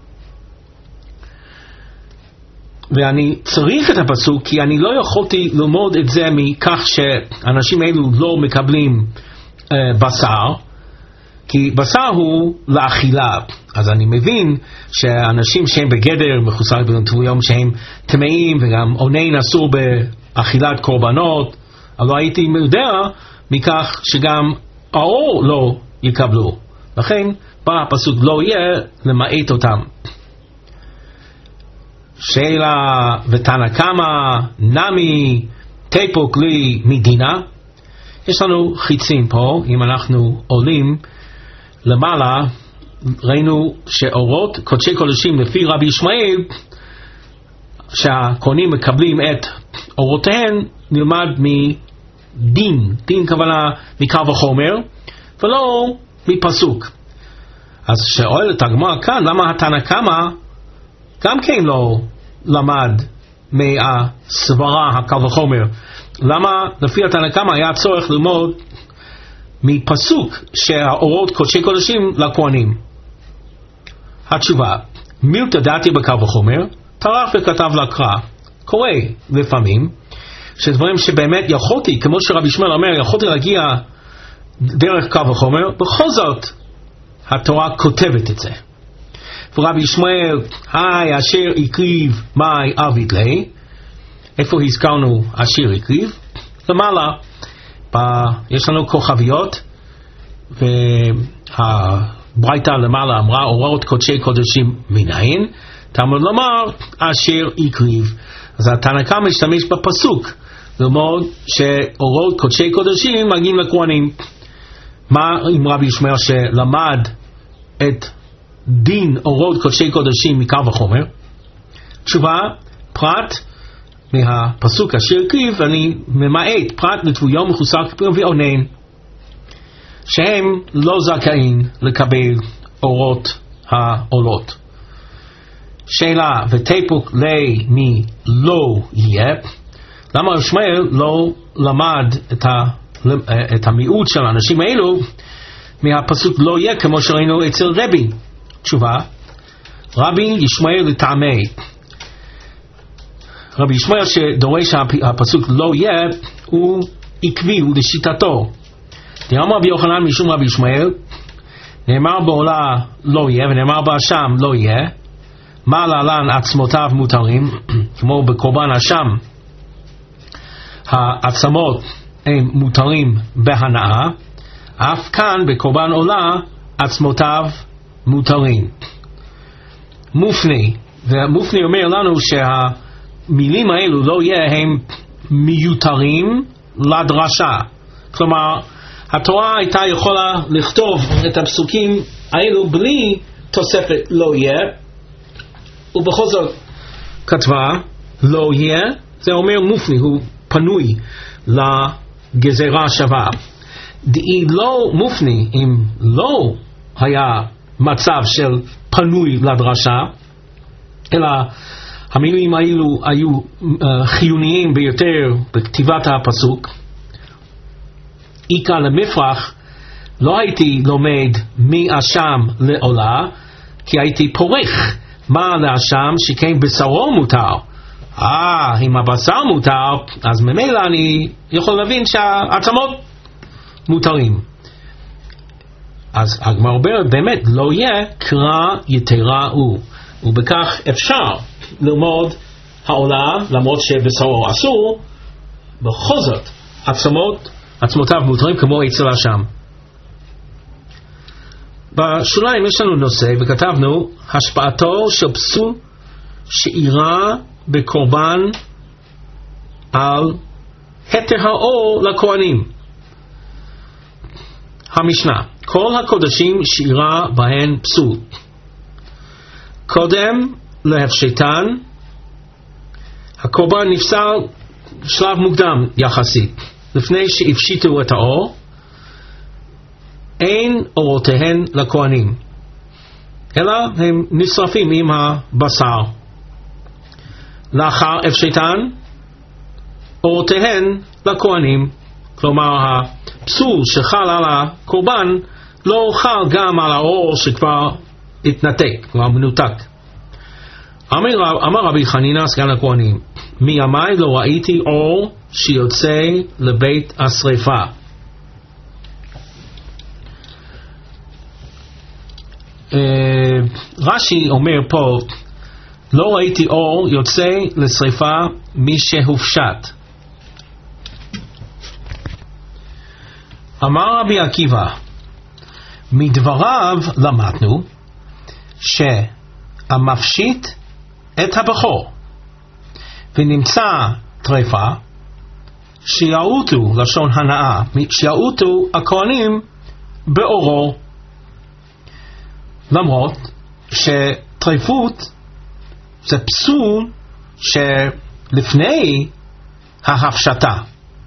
ואני צריך את הפסוק כי אני לא יכולתי ללמוד את זה מכך שאנשים אלו לא מקבלים בשר, כי בשר הוא לאכילה. אז אני מבין שאנשים שהם בגדר מחוסר טבול יום שהם טמאים, וגם עונן אסור באכילת קורבנות, אבל לא הייתי יודע מכך שגם האור לא יקבלו. לכן בא הפסוק לא יהיה למעט אותם. שאלה ותנא קמא נמי תיפוק לי מדינה. יש לנו חיצים פה. אם אנחנו עולים למעלה, ראינו שאורות קודשי קודשים לפי רבי ישמעאל, שהכהנים מקבלים את אורותיהן, נלמד מדין, דין כוונה מקל וחומר ולא מפסוק. אז שואלת הגמרא כאן, למה התנא קמא גם כן לא למד מהסברה הקל וחומר? למה לפי התנא קמא היה צורך ללמוד מפסוק שהאורות קודשי קודשים לכהנים? התשובה, מילתא דעתי בקל וחומר, טרח וכתב לקרא. קורה לפעמים שדברים שבאמת יכולתי, כמו שרבי ישמעאל אומר, יכולתי להגיע דרך קל וחומר, בכל זאת התורה כותבת את זה. ורבי ישמעאל, היי אשר הקריב מאי עביד לי. איפה הזכרנו אשר הקריב? למעלה יש לנו כוכביות, והברייתא למעלה אמרה אורות קודשי קודשים מניין, תלמוד לומר אשר הקריב. אז התנא קמא משתמש בפסוק ללמוד שאורות קודשי קודשים מגיעים לכהנים. מה עם רבי ישמעאל שלמד את דין אורות קודשי קודשים מקל וחומר? תשובה, פרט מהפסוק אשר הקריב, אני ממעט פרט לטבול יום מחוסר כיפורים ועונן, שהם לא זכאים לקבל אורות העולות. שאלה, ותיפוק לי מי לא יהיה. למה ישמעאל לא למד את המיעוט של האנשים האלו מהפסוק לא יהיה, כמו שראינו אצל רבי? תשובה, רבי ישמעאל לטעמי, רבי ישמעאל שדורש הפסוק לא יהיה, הוא עקבי, הוא לשיטתו. דאמר רבי יוחנן משום רבי ישמעאל, נאמר בעולה לא יהיה ונאמר באשם לא יהיה, מה להלן עצמותיו מותרים, כמו בקורבן אשם העצמות הם מותרים בהנאה, אף כאן בקורבן עולה עצמותיו מותרים. מופני, ומופני אומר לנו שהמילים האלו לא יהיה הם מיותרים לדרשה. כלומר, התורה הייתה יכולה לכתוב את הפסוקים האלו בלי תוספת לא יהיה, ובכל זאת כתבה לא יהיה. זה אומר מופני, הוא פנוי לגזרה שווה. דאי לא מופני, אם לא היה מצב של פנוי לדרשה, אלא המילים האלו היו חיוניים ביותר בכתיבת הפסוק, איקה למפרח, לא הייתי לומד מאשם לעולה, כי הייתי פורח מה לאשם שכן בשרו מותר. אם הבשר מותר, אז ממילא אני יכול להבין שהעצמות מותרים. אז הגמרא אומרת באמת לא יהיה קרא יתרה הוא, ובכך אפשר ללמוד העולה, למרות שבשרו אסור, בכל זאת עצמותיו מותרים כמו אצל אשם. בשוליים יש לנו נושא וכתבנו השפעתו של פסול שאירה בקורבן על היתר האור לכהנים. המשנה, כל הקודשים שאירה בהן פסול. קודם להפשטן הקורבן נפסל שלב מוקדם יחסית, לפני שהפשיטו את האור, אין אורותיהן לכהנים, אלא הם נשרפים עם הבשר. לאחר הפשטן אורותיהן לכהנים, כלומר הפסול שחל על הקורבן לא חל גם על האור שכבר התנתק, כלומר מנותק. אמר רבי חנינא סגן הכהנים, מימי לא ראיתי אור שיוצא לבית השריפה. רש"י אומר פה, לא ראיתי אור יוצא לשריפה משהופשט. אמר רבי עקיבא, מדבריו למדנו שהמפשיט את הבכור ונמצא טרפה, שיעוטו, לשון הנאה, שיעוטו הכהנים באורו, למרות שטרפות זה פסול שלפני ההפשטה.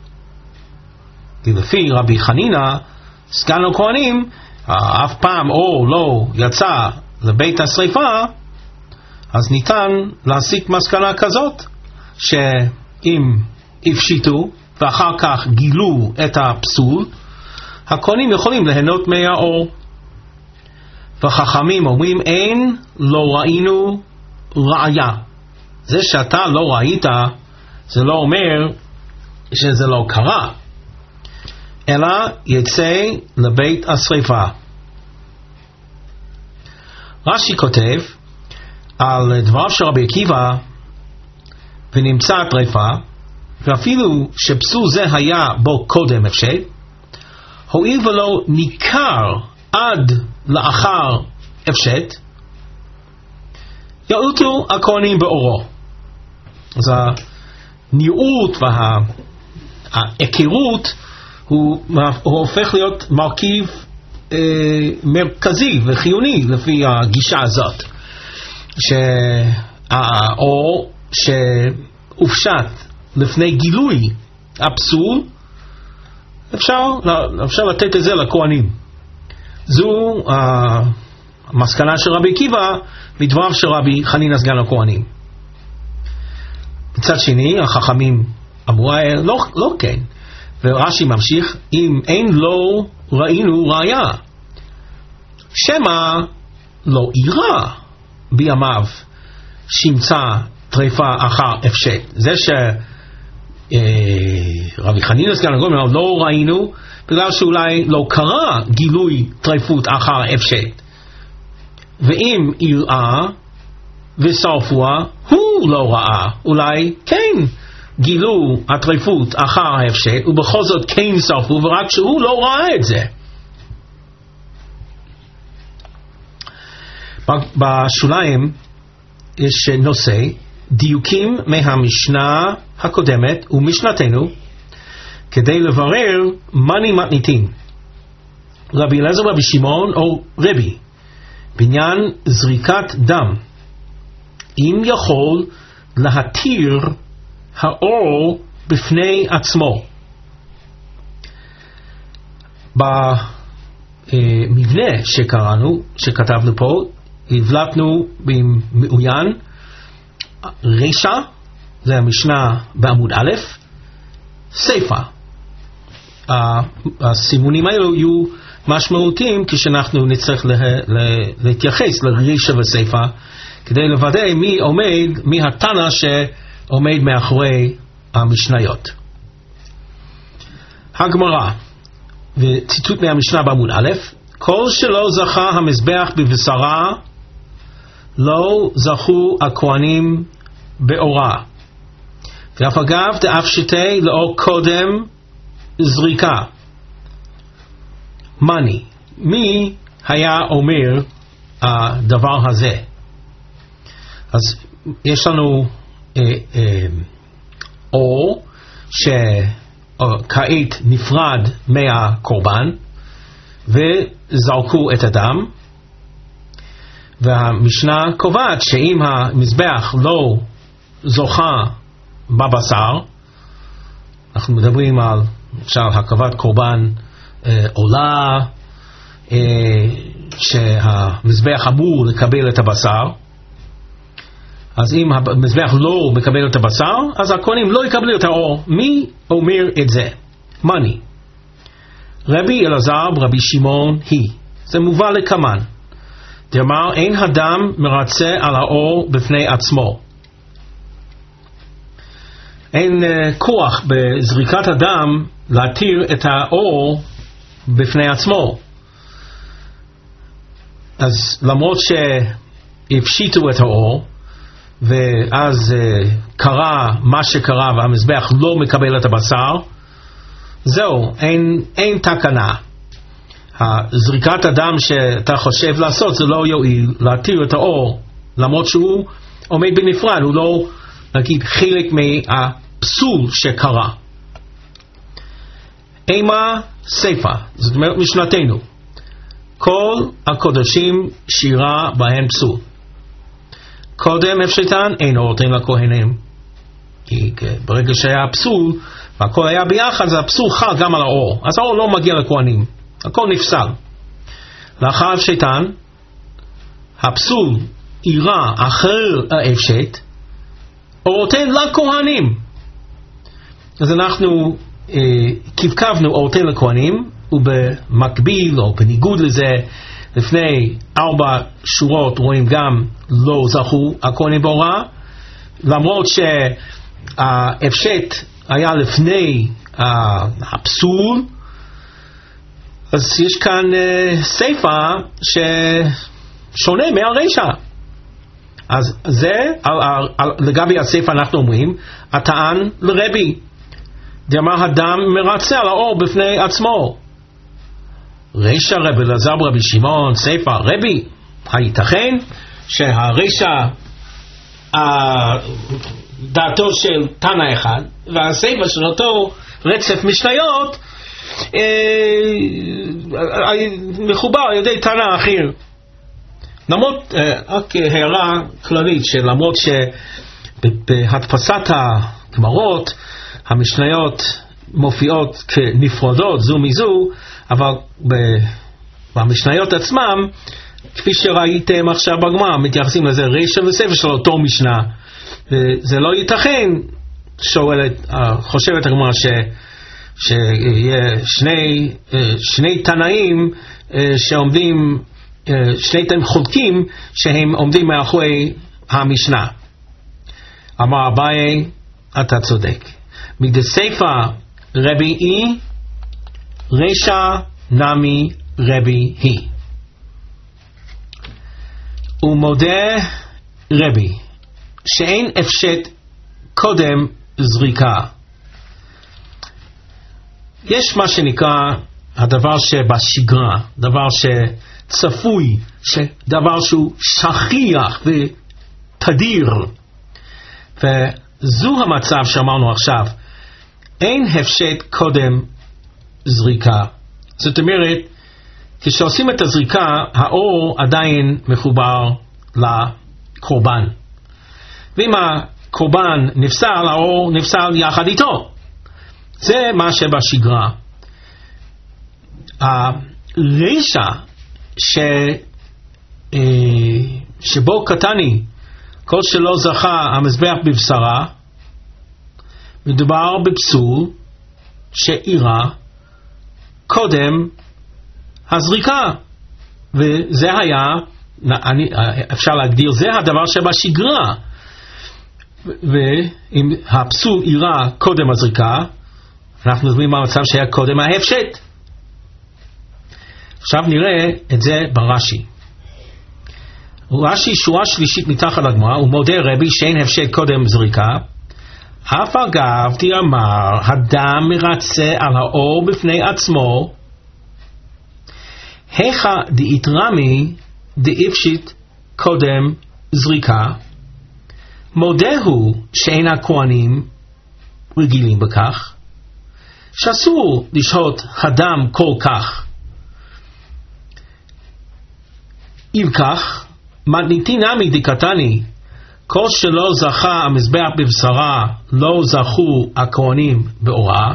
כי לפי רבי חנינא סגן הכהנים, אף פעם אור לא יצא לבית השריפה, אז ניתן להסיק מסקנה כזאת, שאם הפשיטו ואחר כך גילו את הפסול, הכהנים יכולים ליהנות מהאור. וחכמים אומרים, אין לא ראינו ראיה. זה שאתה לא ראית, זה לא אומר שזה לא קרה, אלא יצא לבית השריפה. רש"י כותב על דבריו של רבי עקיבא, ונמצא טרפה, ואפילו שפסול זה היה בו קודם הפשט, הואיל ולא ניכר עד לאחר הפשט, יעוטו הכהנים באורו. אז הנראות וההיכרות הוא הופך להיות מרכיב מרכזי וחיוני לפי הגישה הזאת, שהאור שהופשט לפני גילוי הפסול, אפשר לתת את זה לכהנים. זו המסקנה של רבי עקיבא מדבריו של רבי חנינא סגן הכהנים. מצד שני, החכמים אמרו לא כן, ורש"י ממשיך, אם אין לא ראינו ראיה, שמא לא אירה בימיו שימצא טרפה אחר הפשט. זה שרבי חנינא סגן הכהנים לא ראינו, בגלל שאולי לא קרה גילוי טרפות אחר הפשט. ואם יראה ושרפוה, הוא לא ראה, אולי כן גילו הטריפות אחר ההפשט, ובכל זאת כן שרפו, ורק שהוא לא ראה את זה. בשוליים יש נושא, דיוקים מהמשנה הקודמת ומשנתנו, כדי לברר מני מתניתין. רבי אליעזר רבי שמעון או רבי, בעניין זריקת דם, אם יכול להתיר האור בפני עצמו. במבנה שכתבנו פה, הבלטנו במעוין רשע, זה המשנה בעמוד א', סיפה. הסימונים האלו יהיו משמעותיים כשאנחנו נצטרך להתייחס לרשע וסיפה, כדי לוודא מי התנא שעומד מאחורי המשניות. הגמרא, וציטוט מהמשנה בעמוד א', כל שלא זכה המזבח בבשרה, לא זכו הכהנים באורה. ואף אגב דאפשטי לאור קודם זריקה. מני, מי היה אומר הדבר הזה? אז יש לנו אור שכעת נפרד מהקורבן וזרקו את הדם, והמשנה קובעת שאם המזבח לא זוכה בבשר, אנחנו מדברים על עכשיו הקרבת קורבן עולה, שהמזבח אמור לקבל את הבשר, אז אם המזבח לא מקבל את הבשר, אז הכהנים לא יקבלו את האור. מי אומר את זה? מני. רבי אלעזר רבי שמעון היא. זה מובא לקמן. דאמר אין הדם מרצה על האור בפני עצמו. אין כוח בזריקת הדם להתיר את האור בפני עצמו. אז למרות שהפשיטו את האור, ואז קרה מה שקרה והמזבח לא מקבל את הבשר, זהו, אין תקנה. הזריקת הדם שאתה חושב לעשות זה לא יועיל להתיר את האור, למרות שהוא עומד בנפרד, הוא לא נגיד חלק מהפסול שקרה. אימה סיפה, זאת אומרת משנתנו, כל הקודשים שירה בהם פסול. קודם הפשטן אין אורתן לכהנים, כי ברגע שהיה פסול והכל היה ביחד, אז הפסול חל גם על האור, אז האור לא מגיע לכהנים, הכל נפסל. לאחר הפשטן הפסול אירה אחר ההפשט, אורתן לכהנים. אז אנחנו קבקבנו אורתן לכהנים, ובמקביל או בניגוד לזה לפני 4 שורות רואים גם לא זכו הכהנים באורה, למרות שההפשט היה לפני הפסול, אז יש כאן סיפה ששונה מהרשע. אז זה לגבי הסיפה אנחנו אומרים הטען לרבי, דאמר הדם מרצה על האור בפני עצמו. רשע רבי אלעזר רבי שמעון סיפה רבי, הייתכן שהרשע דעתו של תנא אחד והסיפה של אותו רצף משניות מחובר על ידי תנא אחר. למרות, רק הערה כללית, שלמרות שבהדפסת הגמרות המשניות מופיעות כנפרדות זו מזו, אבל במשניות עצמם, כפי שראיתם עכשיו בגמרא, מתייחסים לזה רשע וסיפה של אותו משנה. וזה לא ייתכן, חושבת הגמרא שיהיה שני תנאים שעומדים, שני תנאים חולקים שהם עומדים מאחורי המשנה. אמר אביי, אתה צודק. מדסיפה רבי היא, רשע נמי רבי היא. ומודה רבי שאין הפשט קודם זריקה. יש מה שנקרא הדבר שבשגרה, דבר שצפוי, דבר שהוא שכיח ותדיר. וזו המצב שאמרנו עכשיו, אין הפשט קודם זריקה. זאת אומרת, כשעושים את הזריקה, האור עדיין מחובר לקורבן. ואם הקורבן נפסל, האור נפסל יחד איתו. זה מה שבשגרה. הרשע שבו קטני, כל שלא זכה המזבח בבשרה, מדובר בפסול שאירה קודם הזריקה. וזה היה, אפשר להגדיר, זה הדבר שבשגרה. ואם הפסול אירה קודם הזריקה, אנחנו מדברים במצב שהיה קודם ההפשט. עכשיו נראה את זה ברש"י. רש"י שורה שלישית מתחת לגמרא, הוא מודה רבי שאין הפשט קודם זריקה, אף אגב דאמר הדם מרצה על האור בפני עצמו, היכא דאיתרמי דאפשט קודם זריקה, מודה הוא שאין הכהנים רגילים בכך, שאסור לשהות הדם כל כך. אם כך, מתניתין נמי דקתני, כל שלא זכה המזבח בבשרה, לא זכו הכהנים באורה.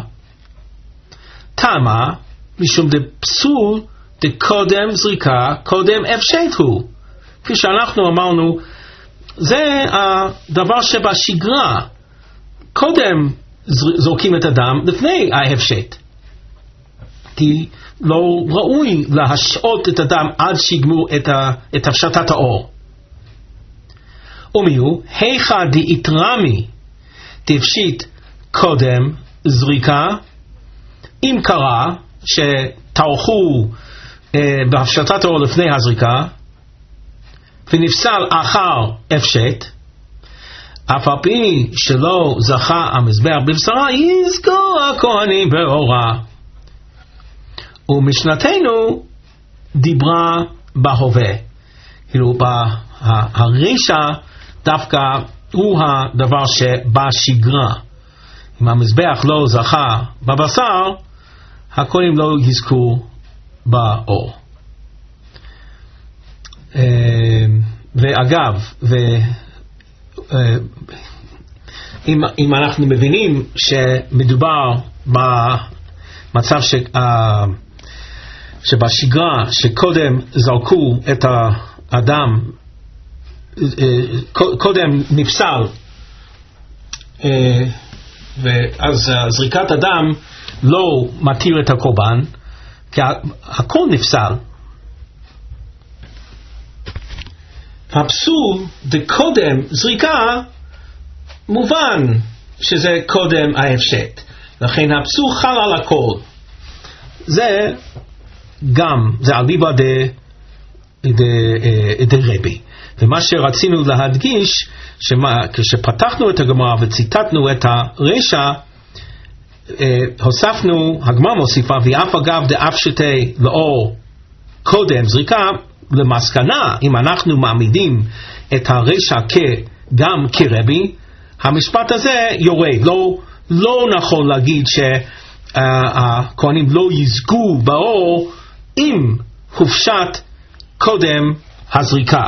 תמה, משום דפסול דקודם זריקה, קודם הפשט הוא. כפי שאנחנו אמרנו, זה הדבר שבשגרה. קודם זורקים את הדם לפני ההפשט. כי לא ראוי להשעות את הדם עד שיגמרו את הפשטת האור. ומיהו, היכא דאיתרמי דאפשט קודם זריקה, אם קרה שטרחו בהפשטת האור לפני הזריקה, ונפסל אחר הפשט, אף על פי שלא זכה המזבח בבשרה, יזכו הכהנים באורה. ומשנתנו דיברה בהווה. כאילו הרשע דווקא הוא הדבר שבשגרה. אם המזבח לא זכה בבשר, הכהנים לא יזכו באור. ואגב, אם אנחנו מבינים שמדובר במצב שבשגרה, שקודם זרקו את האדם, קודם נפסל, ואז זריקת הדם לא מתיר את הקורבן, כי הכל נפסל. הפסול דקודם זריקה מובן שזה קודם ההפשט, לכן הפסול חל על הכל. זה גם, זה אליבא דרבי. ומה שרצינו להדגיש, כשפתחנו את הגמרא וציטטנו את הרשע, הוספנו, הגמרא מוסיפה, ואף אגב דאפשטי לאור קודם זריקה, למסקנה, אם אנחנו מעמידים את הרשע גם כרבי, המשפט הזה יורד. לא נכון להגיד שהכהנים לא יזכו באור אם הופשט קודם הזריקה.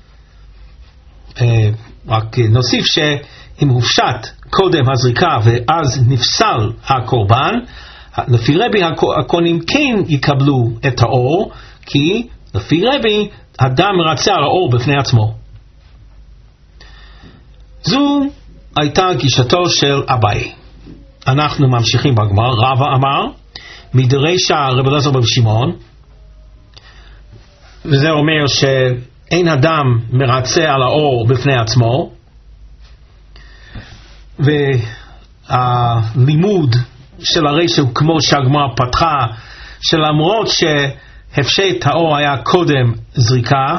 רק נוסיף שאם הופשט קודם הזריקה ואז נפסל הקורבן, לפי רבי הכהנים כן יקבלו את האור, כי לפי רבי הדם מרצה על האור בפני עצמו. זו הייתה גישתו של אביי. אנחנו ממשיכים בגמרא. רבא אמר מדרשא רבי אלעזר ברבי שמעון, וזה אומר שאין הדם מרצה על האור בפני עצמו, והלימוד של הרשע הוא כמו שהגמרא פתחה, שלמרות שהפשט האור היה קודם זריקה,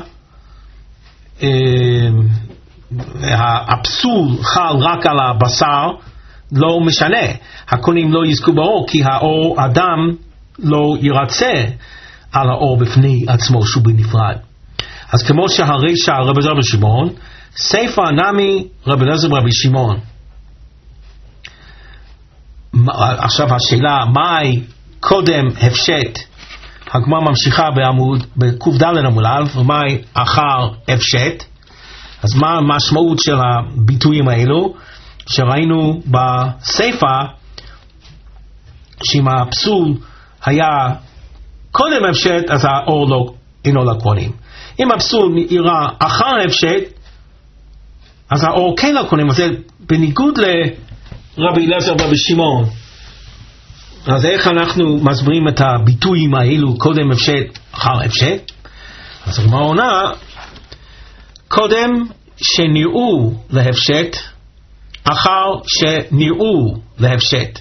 הפסול חל רק על הבשר, לא משנה, הכהנים לא יזכו באור, כי האור אדם לא ירצה על האור בפני עצמו שהוא בנפרד. אז כמו שהרישא רבי אליעזר רבי שמעון, סיפא נמי רבי אליעזר רבי שמעון. עכשיו השאלה, מהי קודם הפשט? הגמרא ממשיכה בק"ד עמוד א', ומהי אחר הפשט? אז מה המשמעות של הביטויים האלו? שראינו בסיפא, שאם הפסול היה קודם הפשט, אז האור לא אינו לכהנים. אם הפסול נראה אחר הפשט, אז האור כן לכהנים. אז זה בניגוד לרבי אליעזר רבי שמעון. אז איך אנחנו מסבירים את הביטויים האלו, קודם הפשט, אחר הפשט? אז הגמרא עונה, קודם שנראו להפשט, אחר שנראו להפשט.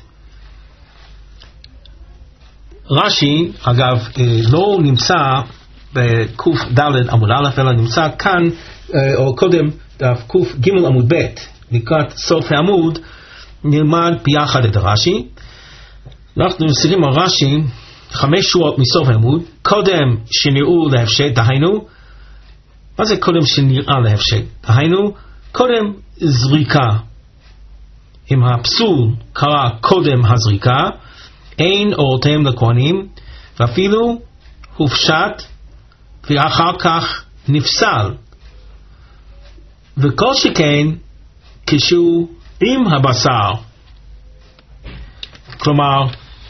רש"י, אגב, לא נמצא בק"ד עמוד א', אלא נמצא כאן, או קודם, דף ק"ג עמוד ב', לקראת סוף העמוד, נלמד ביחד את רש"י. אנחנו מסתכלים על רש"י 5 שורות מסוף העמוד, קודם שנראו להפשט, דהיינו, מה זה קודם שנראה להפשט? דהיינו, קודם זריקה. אם הפסול קרה קודם הזריקה, אין אורותיהם לכהנים, ואפילו הופשט ואחר כך נפסל. וכל שכן כשהוא עם הבשר, כלומר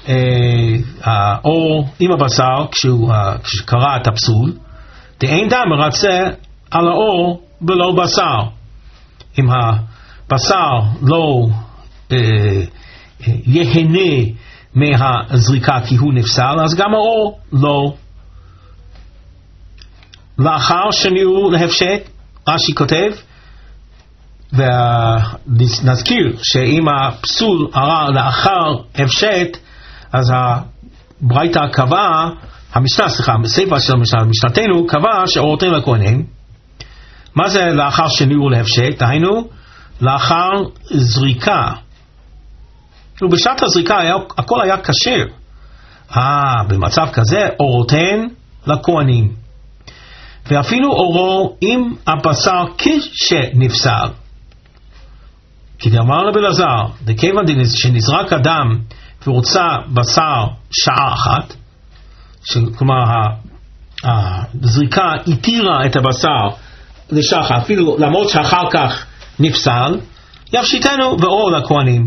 האור עם הבשר, כשקרה את הפסול, דאין דם מרצה על האור בלא בשר. אם הבשר לא יהנה מהזריקה כי הוא נפסל, אז גם האור לא. לאחר שנראו להפשט, רש"י כותב, ונזכיר שאם הפסול הרע לאחר הפשט, אז הברייתא קבעה, בספר של משנתנו קבע שאורותיהם לכהנים. מה זה לאחר שנראו להפשט? דהיינו, לאחר זריקה. ובשעת הזריקה הכל היה כשר. במצב כזה אורותיהם לכהנים. ואפילו אורו עם הבשר כשנפסל. כי אמר רבי אלעזר, דכיוון שנזרק אדם ורוצה בשר שעה אחת, כלומר הזריקה התירה את הבשר לשעה, אפילו למרות שאחר כך נפסל, יפשיטנו ואור לכהנים.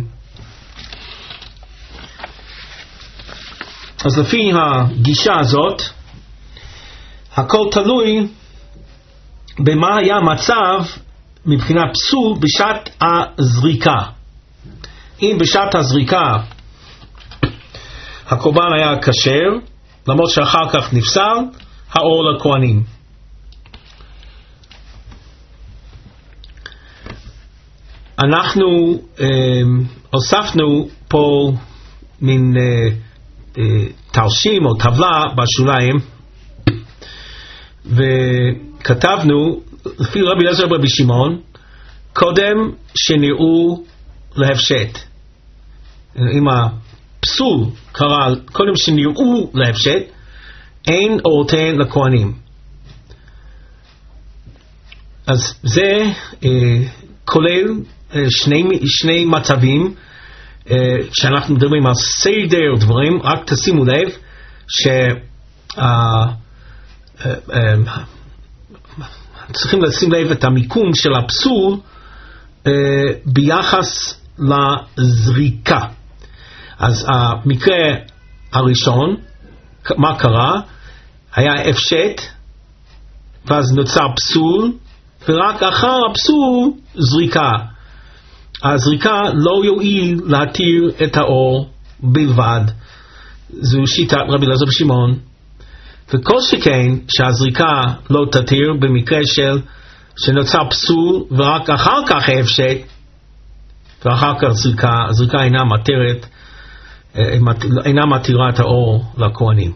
אז לפי הגישה הזאת, הכל תלוי במה היה המצב מבחינה פסול בשעת הזריקה. אם בשעת הזריקה הקורבן היה כשר, למרות שאחר כך נפסל, האור לכהנים. אנחנו הוספנו פה מין תרשים או טבלה בשוליים, וכתבנו לפי רבי אליעזר רבי שמעון, קודם שנראו להפשט. אם הפסול קרה קודם שנראו להפשט, אין אורותיהם לכהנים. אז זה כולל שני מצבים שאנחנו מדברים על סדר דברים. רק תשימו לב צריכים לשים לב את המיקום של הפסול ביחס לזריקה. אז המקרה הראשון, מה קרה? היה הפשט, ואז נוצר פסול, ורק אחר הפסול זריקה. הזריקה לא יועיל להתיר את האור בלבד. זו שיטת רבי אליעזר רבי שמעון. וכל שכן שהזריקה לא תתיר במקרה שנוצר פסול ורק אחר כך הפשט, ואחר כך הזריקה אינה מתירה את האור לכהנים.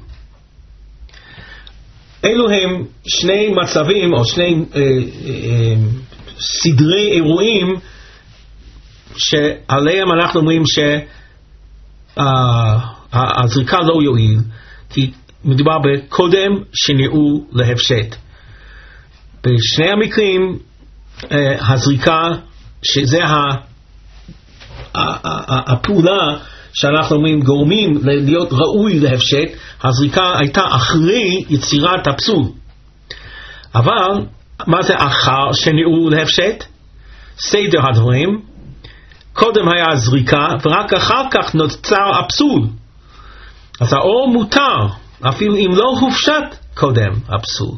אלו הם שני מצבים או שני סדרי אירועים שעליהם אנחנו אומרים שהזריקה לא יועיל, כי מדובר בקודם שנראו להפשט. בשני המקרים הזריקה, שזה הפעולה שאנחנו אומרים גורמים להיות ראוי להפשט, הזריקה הייתה אחרי יצירת הפסול. אבל מה זה אחר שנראו להפשט? סדר הדברים, קודם היה הזריקה ורק אחר כך נוצר הפסול. אז האור מותר אפילו אם לא הופשט קודם הפסול.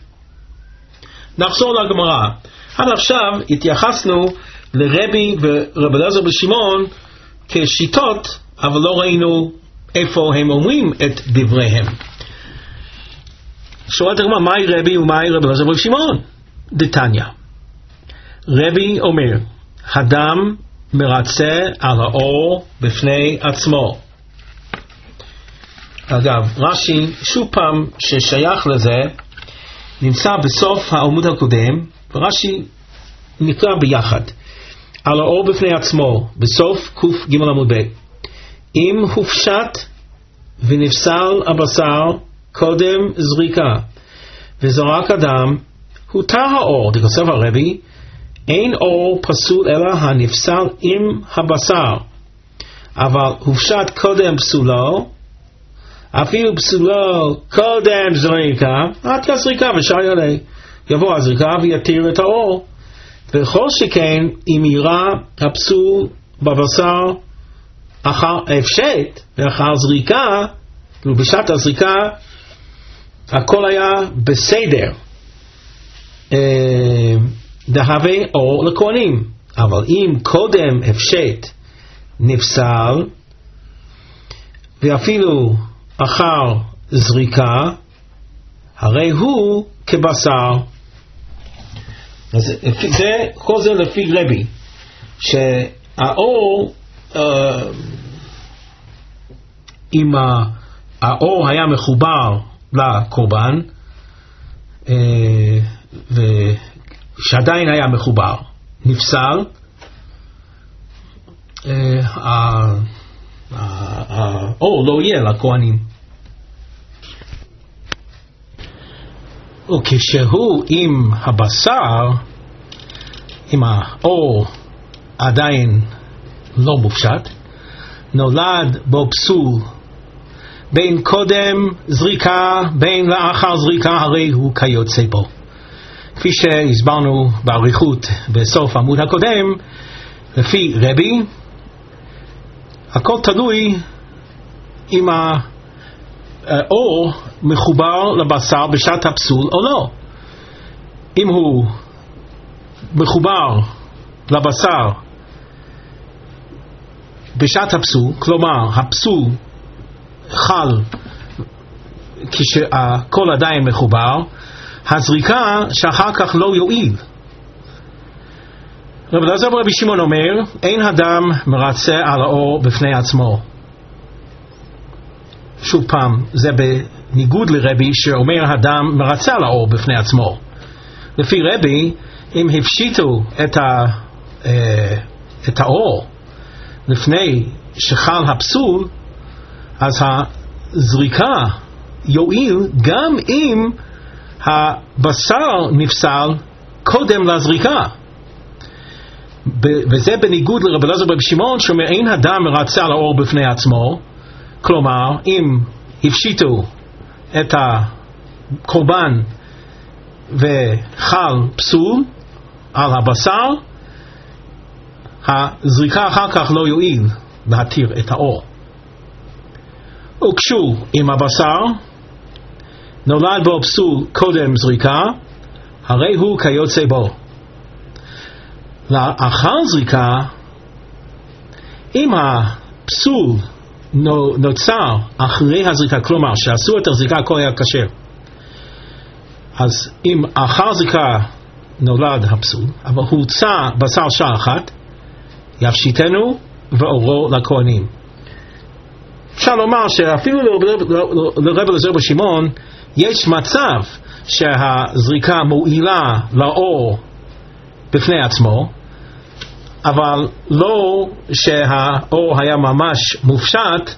נחזור לגמרא. עד עכשיו התייחסנו לרבי ורבי אלעזר בשמעון כשיטות, אבל לא ראינו איפה הם אומרים את דבריהם. שואלת הגמרא, מהי רבי ומהי רבי אלעזר בשמעון? דתניא, רבי אומר, אדם מרצה על האור בפני עצמו. אגב, רש"י שוב פעם ששייך לזה נמצא בסוף העמוד הקודם, ורש"י נקרא ביחד על האור בפני עצמו בסוף קוף ג' עמוד ב'. אם הופשט ונפסל הבשר קודם זריקה וזרק אדם, הותר האור. דכתוב הרבי, אין אור פסול אלא הנפסל עם הבשר, אבל הופשט קודם פסולו, אפילו פסולו קודם זריקה, עד כזריקה ושי עלי, יבוא הזריקה ויתיר את האור. וכל שכן אם יראה הפסול בבשר אחר הפשט ואחר זריקה, בשעת הזריקה הכל היה בסדר, דהווה אור לכהנים. אבל אם קודם הפשט נפסל ואפילו אחר זריקה, הרי הוא כבשר. אז כל זה לפי רבי, שהאור, אם האור היה מחובר לקורבן ושעדיין היה מחובר, נפסל, האור לא יהיה לכהנים. וכשהוא עם הבשר, עם האור עדיין לא מופשט, נולד בו פסול, בין קודם זריקה בין לאחר זריקה, הרי הוא כיוצא בו. כפי שהסברנו באריכות בסוף העמוד הקודם, לפי רבי הכל תלוי אם האור מחובר לבשר בשעת הפסול או לא. אם הוא מחובר לבשר בשעת הפסול, כלומר הפסול חל כשהכל עדיין מחובר, הזריקה שאחר כך לא יועיל. רבי אלעזר ורבי שמעון אומר, אין אדם מרצה על האור בפני עצמו. שוב פעם, זה בניגוד לרבי שאומר אדם מרצה על האור בפני עצמו. לפי רבי, אם הפשיטו את האור לפני שחל הפסול, אז הזריקה יועיל גם אם הבשר נפסל קודם לזריקה. וזה בניגוד לרבי אלעזר ורבי שמעון שאומר אין אדם מרצה על האור בפני עצמו. כלומר, אם הפשיטו את הקורבן וחל פסול על הבשר, הזריקה אחר כך לא יועיל להתיר את האור. וקשור עם הבשר, נולד בו פסול קודם זריקה, הרי הוא כיוצא בו. לאחר זריקה, אם הפסול נוצר אחרי הזריקה, כלומר שעשו את הזריקה הכל היה כשר, אז אם אחר זריקה נולד הפסול אבל הוצא בשר שעה אחת, יפשיטנו ואורו לכהנים. אפשר לומר שאפילו לרבי אלעזר בשמעון יש מצב שהזריקה מועילה לאור בפני עצמו, אבל לא שהאור היה ממש מופשט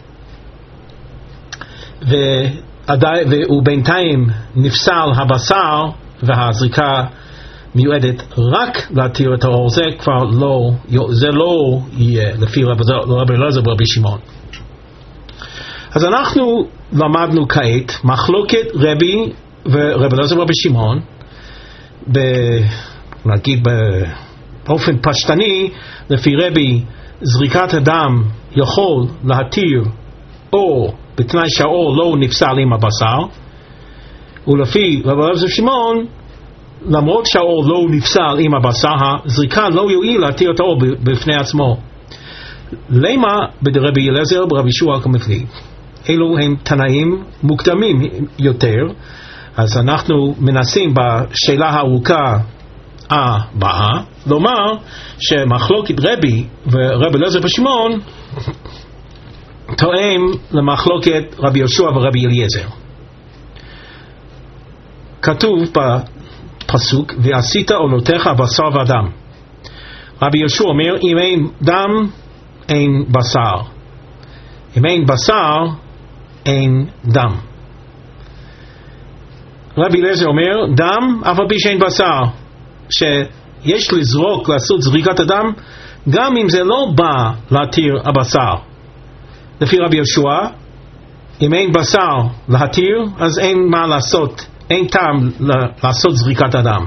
ובינתיים נפסל הבשר והזריקה מיועדת רק להתיר את האור, זה כבר לא, זה לא יהיה לפי רבי אלעזר ורבי שמעון. אז אנחנו למדנו כעת מחלוקת רבי ורבי אלעזר ורבי שמעון, נגיד באופן פשטני, לפי רבי זריקת הדם יכול להתיר אור בתנאי שהאור לא נפסל עם הבשר, ולפי רבי אלעזר ושמעון, למרות שהאור לא נפסל עם הבשר, הזריקה לא יועיל להתיר את האור בפני עצמו. למה ברבי אלעזר ורבי ישוע כמפליא? אלו הם תנאים מוקדמים יותר, אז אנחנו מנסים בשאלה הארוכה הבאה לומר שמחלוקת רבי ורבי אלעזר ושמעון תואם למחלוקת רבי יהושע ורבי אליעזר. כתוב בפסוק ועשית עולותיך בשר ודם. רבי יהושע אומר אם אין דם אין בשר, אם אין בשר אין דם. רבי אליעזר אומר דם אף על פי שאין בשר, שיש לזרוק, לעשות זריקת הדם גם אם זה לא בא להתיר הבשר. לפי רבי יהושע אם אין בשר להתיר אז אין מה לעשות, אין טעם לעשות זריקת הדם.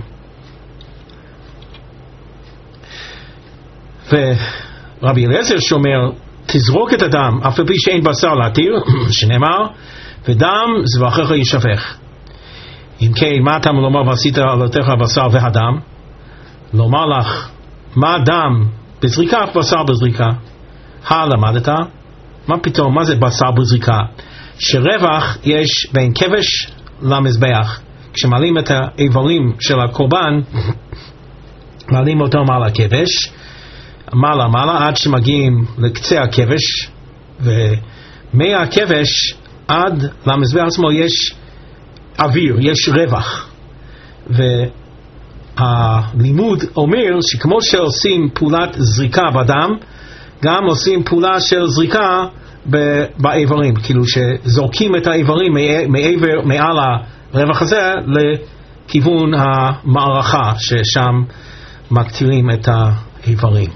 ורבי אליעזר שאומר תזרוק את הדם אף על פי שאין בשר להתיר, שנאמר ודם זבחיך ישפך. אם כן, מה אתה לומר ועשית עולותיך הבשר והדם? לומר לך מה דם בזריקה אף בשר בזריקה. למדת? מה פתאום, מה זה בשר בזריקה? שרווח יש בין כבש למזבח. כשמעלים את האיברים של הקורבן מעלים אותו מעל הכבש מעלה עד שמגיעים לקצה הכבש, ומהכבש עד למזבח עצמו יש אוויר, יש רווח. והלימוד אומר שכמו שעושים פעולת זריקה בדם גם עושים פעולה של זריקה באיברים, כאילו שזורקים את האיברים מעל הרווח הזה לכיוון המערכה ששם מקטירים את האיברים.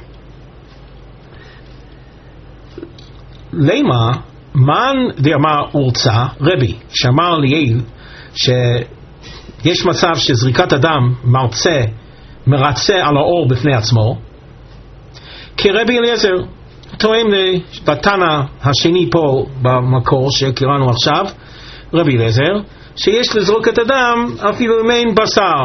למה מן דאמר אורצה רבי שאמר ליעיל שיש מצב שזריקת הדם מרצה על האור בפני עצמו, כרבי אליעזר תואם לתנא השני פה במקור שקראנו עכשיו, רבי אליעזר, שיש לזרוק את הדם אפילו אם אין בשר.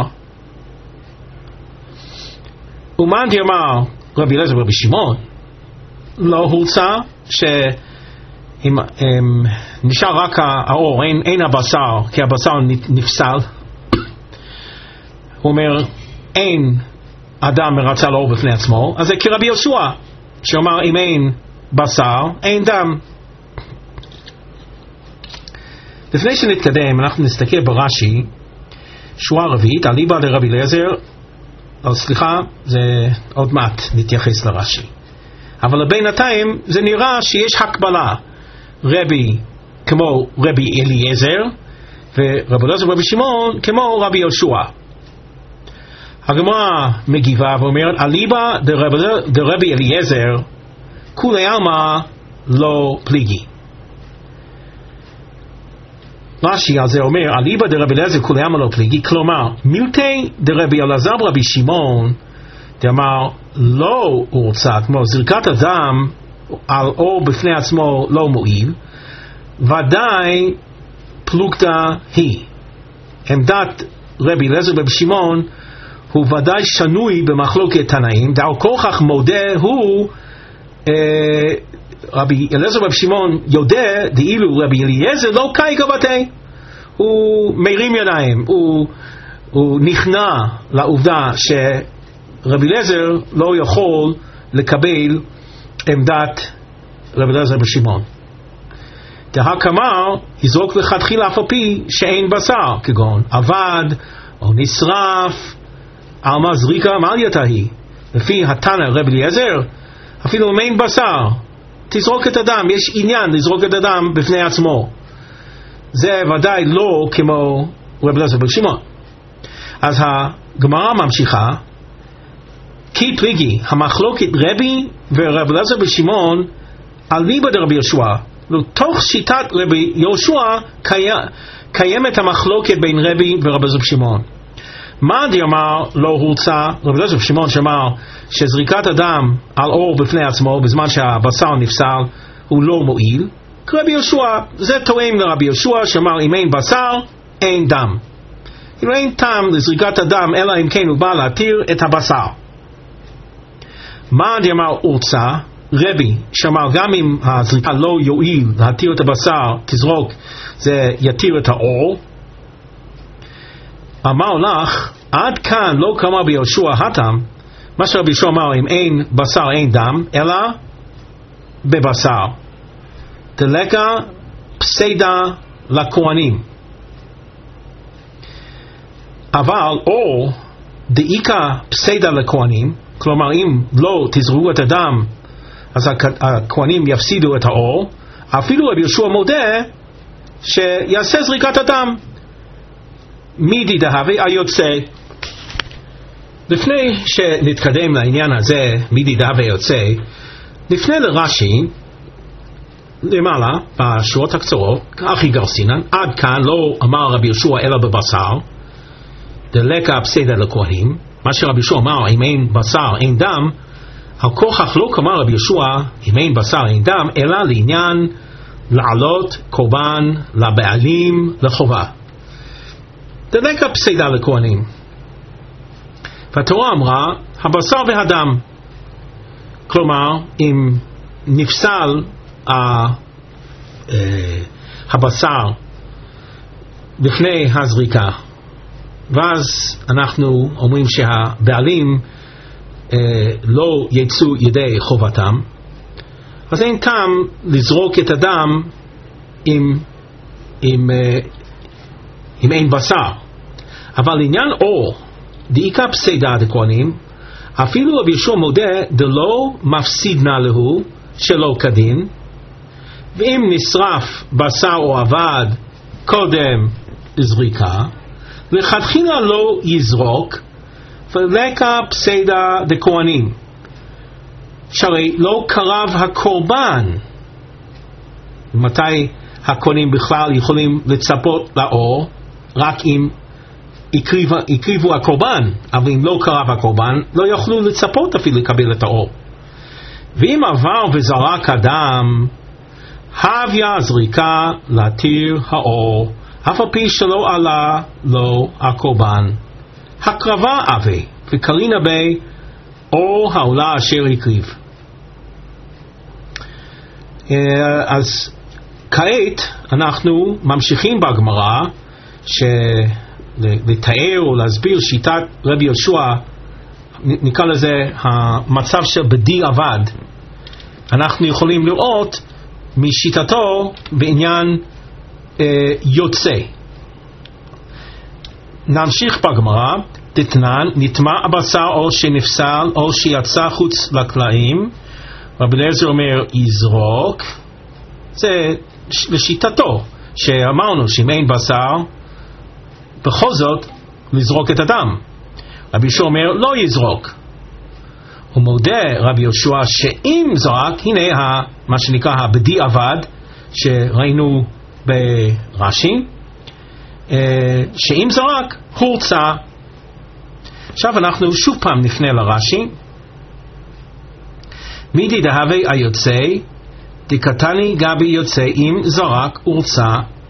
ומן דאמר רבי אליעזר ורבי שמעון לא הורצה שאם נשאר רק האור, אין הבשר, כי הבשר נפסל. הוא אומר אין אדם מרצה לאור בפני עצמו, אז זה כרבי יהושע שאומר אם אין בשר אין דם. לפני שנתקדם אנחנו נסתכל ברש"י שורה רביעית אליבא דרבי אליעזר, סליחה, זה עוד מעט נתייחס לרש"י, אבל בינתיים זה נראה שיש הקבלה, רבי כמו רבי אליעזר ורבי אליעזר ורבי שמעון כמו רבי יהושע. הגמרא מגיבה ואומרת אליבא דרבי אליעזר כולי עלמא לא פליגי. רש"י על זה אומר אליבא דרבי אליעזר כולי עלמא לא פליגי, כלומר מילתא דרבי אלעזר ורבי שמעון דאמר לא הורצה, כמו זריקת הדם על אור בפני עצמו לא מועיל, ודאי פלוגתא היא. עמדת רבי אליעזר ורבי שמעון הוא ודאי שנוי במחלוקת תנאים, דאו כוכך מודה הוא רבי אליעזר ורבי שמעון יודע דאילו רבי אליעזר לא קאי גבתי, הוא מרים ידיים, הוא נכנע לעובדה שרבי אליעזר לא יכול לקבל עמדת רבי אליעזר ורבי שמעון. דהכמר יזרוק לכתחילה אף על פי שאין בשר, כגון אבד או נשרף, על מה זריקה מעלייתא היא, לפי התנא רבי אליעזר, אפילו אם אין בשר, תזרוק את הדם, יש עניין לזרוק את הדם בפני עצמו. זה ודאי לא כמו רבי אליעזר בן שמעון. אז הגמרא ממשיכה, כי פליגי, המחלוקת רבי ורבי אליעזר בן שמעון על ליבא דרבי יהושע, לתוך שיטת רבי יהושע קיימת המחלוקת בין רבי ורבי אליעזר בן שמעון. מה אמר לא הורצה רבי אליעזר בן שמעון, שאמר שזריקת הדם על אור בפני עצמו בזמן שהבשר נפסל הוא לא מועיל. רבי יהושע, זה תואם לרבי יהושע שאמר אם אין בשר אין דם, אם אין טעם לזריקת הדם אלא אם כן הוא בא להתיר את הבשר. מה אמר הורצה רבי שאמר גם אם הזריקה לא יועיל להתיר את הבשר, תזרוק, זה יתיר את האור. אמר לך עד כאן לא קרא רבי יהושע הטעם, מה שרבי יהושע אמר אם אין בשר אין דם אלא בבשר, דלקה פסיידה לכהנים. אבל אור דאיקה פסיידה לכהנים, כלומר אם לא תזרקו את הדם אז הכהנים יפסידו את האור. אפילו רבי יהושע מודה שיעשה זריקת הדם. מידי דהווה היוצא. לפני שנתקדם לעניין הזה מידי דהווה היוצא, נפנה לרש"י למעלה בשורות הקצרות, אחי גרסינן, עד כאן לא אמר רבי יהושע אלא בבשר, דלקה פסיידה לכהנים. מה שרבי יהושע אמר אם אין בשר אין דם, הכוכך לא כמה רבי יהושע אם אין בשר אין דם אלא לעניין לעלות קורבן לבעלים לחובה, דלקה פסיידה לכהנים. והתורה אמרה הבשר והדם, כלומר אם נפסל הבשר לפני הזריקה ואז אנחנו אומרים שהבעלים לא יצאו ידי חובתם, אז אין טעם לזרוק את הדם אם אין בשר. אבל לעניין אור דאיקה פסיידה לכהנים, אפילו רבי יהושע מודה דלא מפסידנה להו שלא כדין, ואם נשרף בשר או אבד קודם זריקה, לכתחילה לא יזרוק, ולקה פסיידה לכהנים, שהרי לא קרב הקורבן. מתי הכהנים בכלל יכולים לצפות לאור? רק אם הקריבו הקורבן, אבל אם לא קרב הקורבן לא יכלו לצפות אפילו לקבל את האור. ואם עבר וזרק אדם, הביה זריקה להתיר האור, אף על פי שלא עלה לו הקורבן, הקרבה אבי וקרינה בי אור העולה אשר הקריב. אז כעת אנחנו ממשיכים בגמרא לתאר או להסביר שיטת רבי יהושע, נקרא לזה המצב שבדיעבד אנחנו יכולים לראות משיטתו בעניין יוצא. נמשיך בגמרא, תתנן נטמע הבשר או שנפסל או שיצא חוץ לקלעים, רבי אליעזר אומר יזרוק, זה לשיטתו שאמרנו שאם אין בשר בכל זאת לזרוק את הדם. רבי יהושע אומר לא יזרוק. הוא מודה רבי יהושע שאם זרק, הנה מה שנקרא הבדיעבד שראינו ברש"י, שאם זרק הורצה. עכשיו אנחנו שוב פעם נפנה לרש"י, מידי דהווה היוצא דקתני גבי יוצא אם זרק הורצה,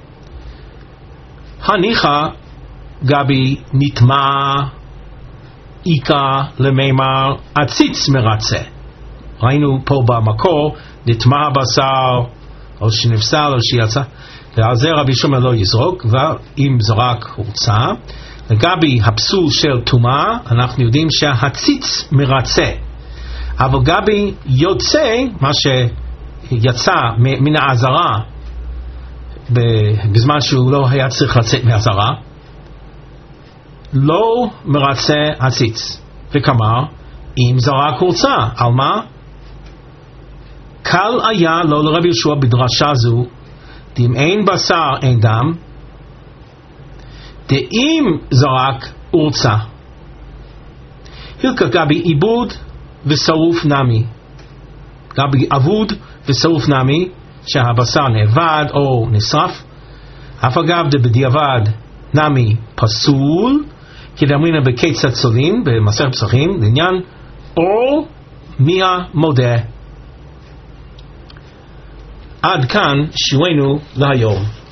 הניחא גבי נטמע איקה למימר עציץ מרצה. ראינו פה במקור נטמע בשר או שנפסל או שיצא, ועל זה רבי יהושע לא יזרוק, ואם זרק הורצה. לגבי הפסול של טומאה אנחנו יודעים שהציץ מרצה, אבל גבי יוצא, מה שיצא מן העזרה בזמן שהוא לא היה צריך לצאת מהעזרה, לא מרצה הציץ. וכמה אם זרק אורצה, על מה? קל היה לו לרבי יהושע בדרשה זו, אם אין בשר אין דם, דאם זרק אורצה, הלכה גבי עיבוד ושרוף נמי, גבי עבוד ושרוף נמי, שהבשר נאבד או נשרף, אף אגב בדיעבד נמי פסול, כדאמרינן בקץ הצולין במסכת פסחים, לעניין או מי המודה. עד כאן שיעורנו להיום.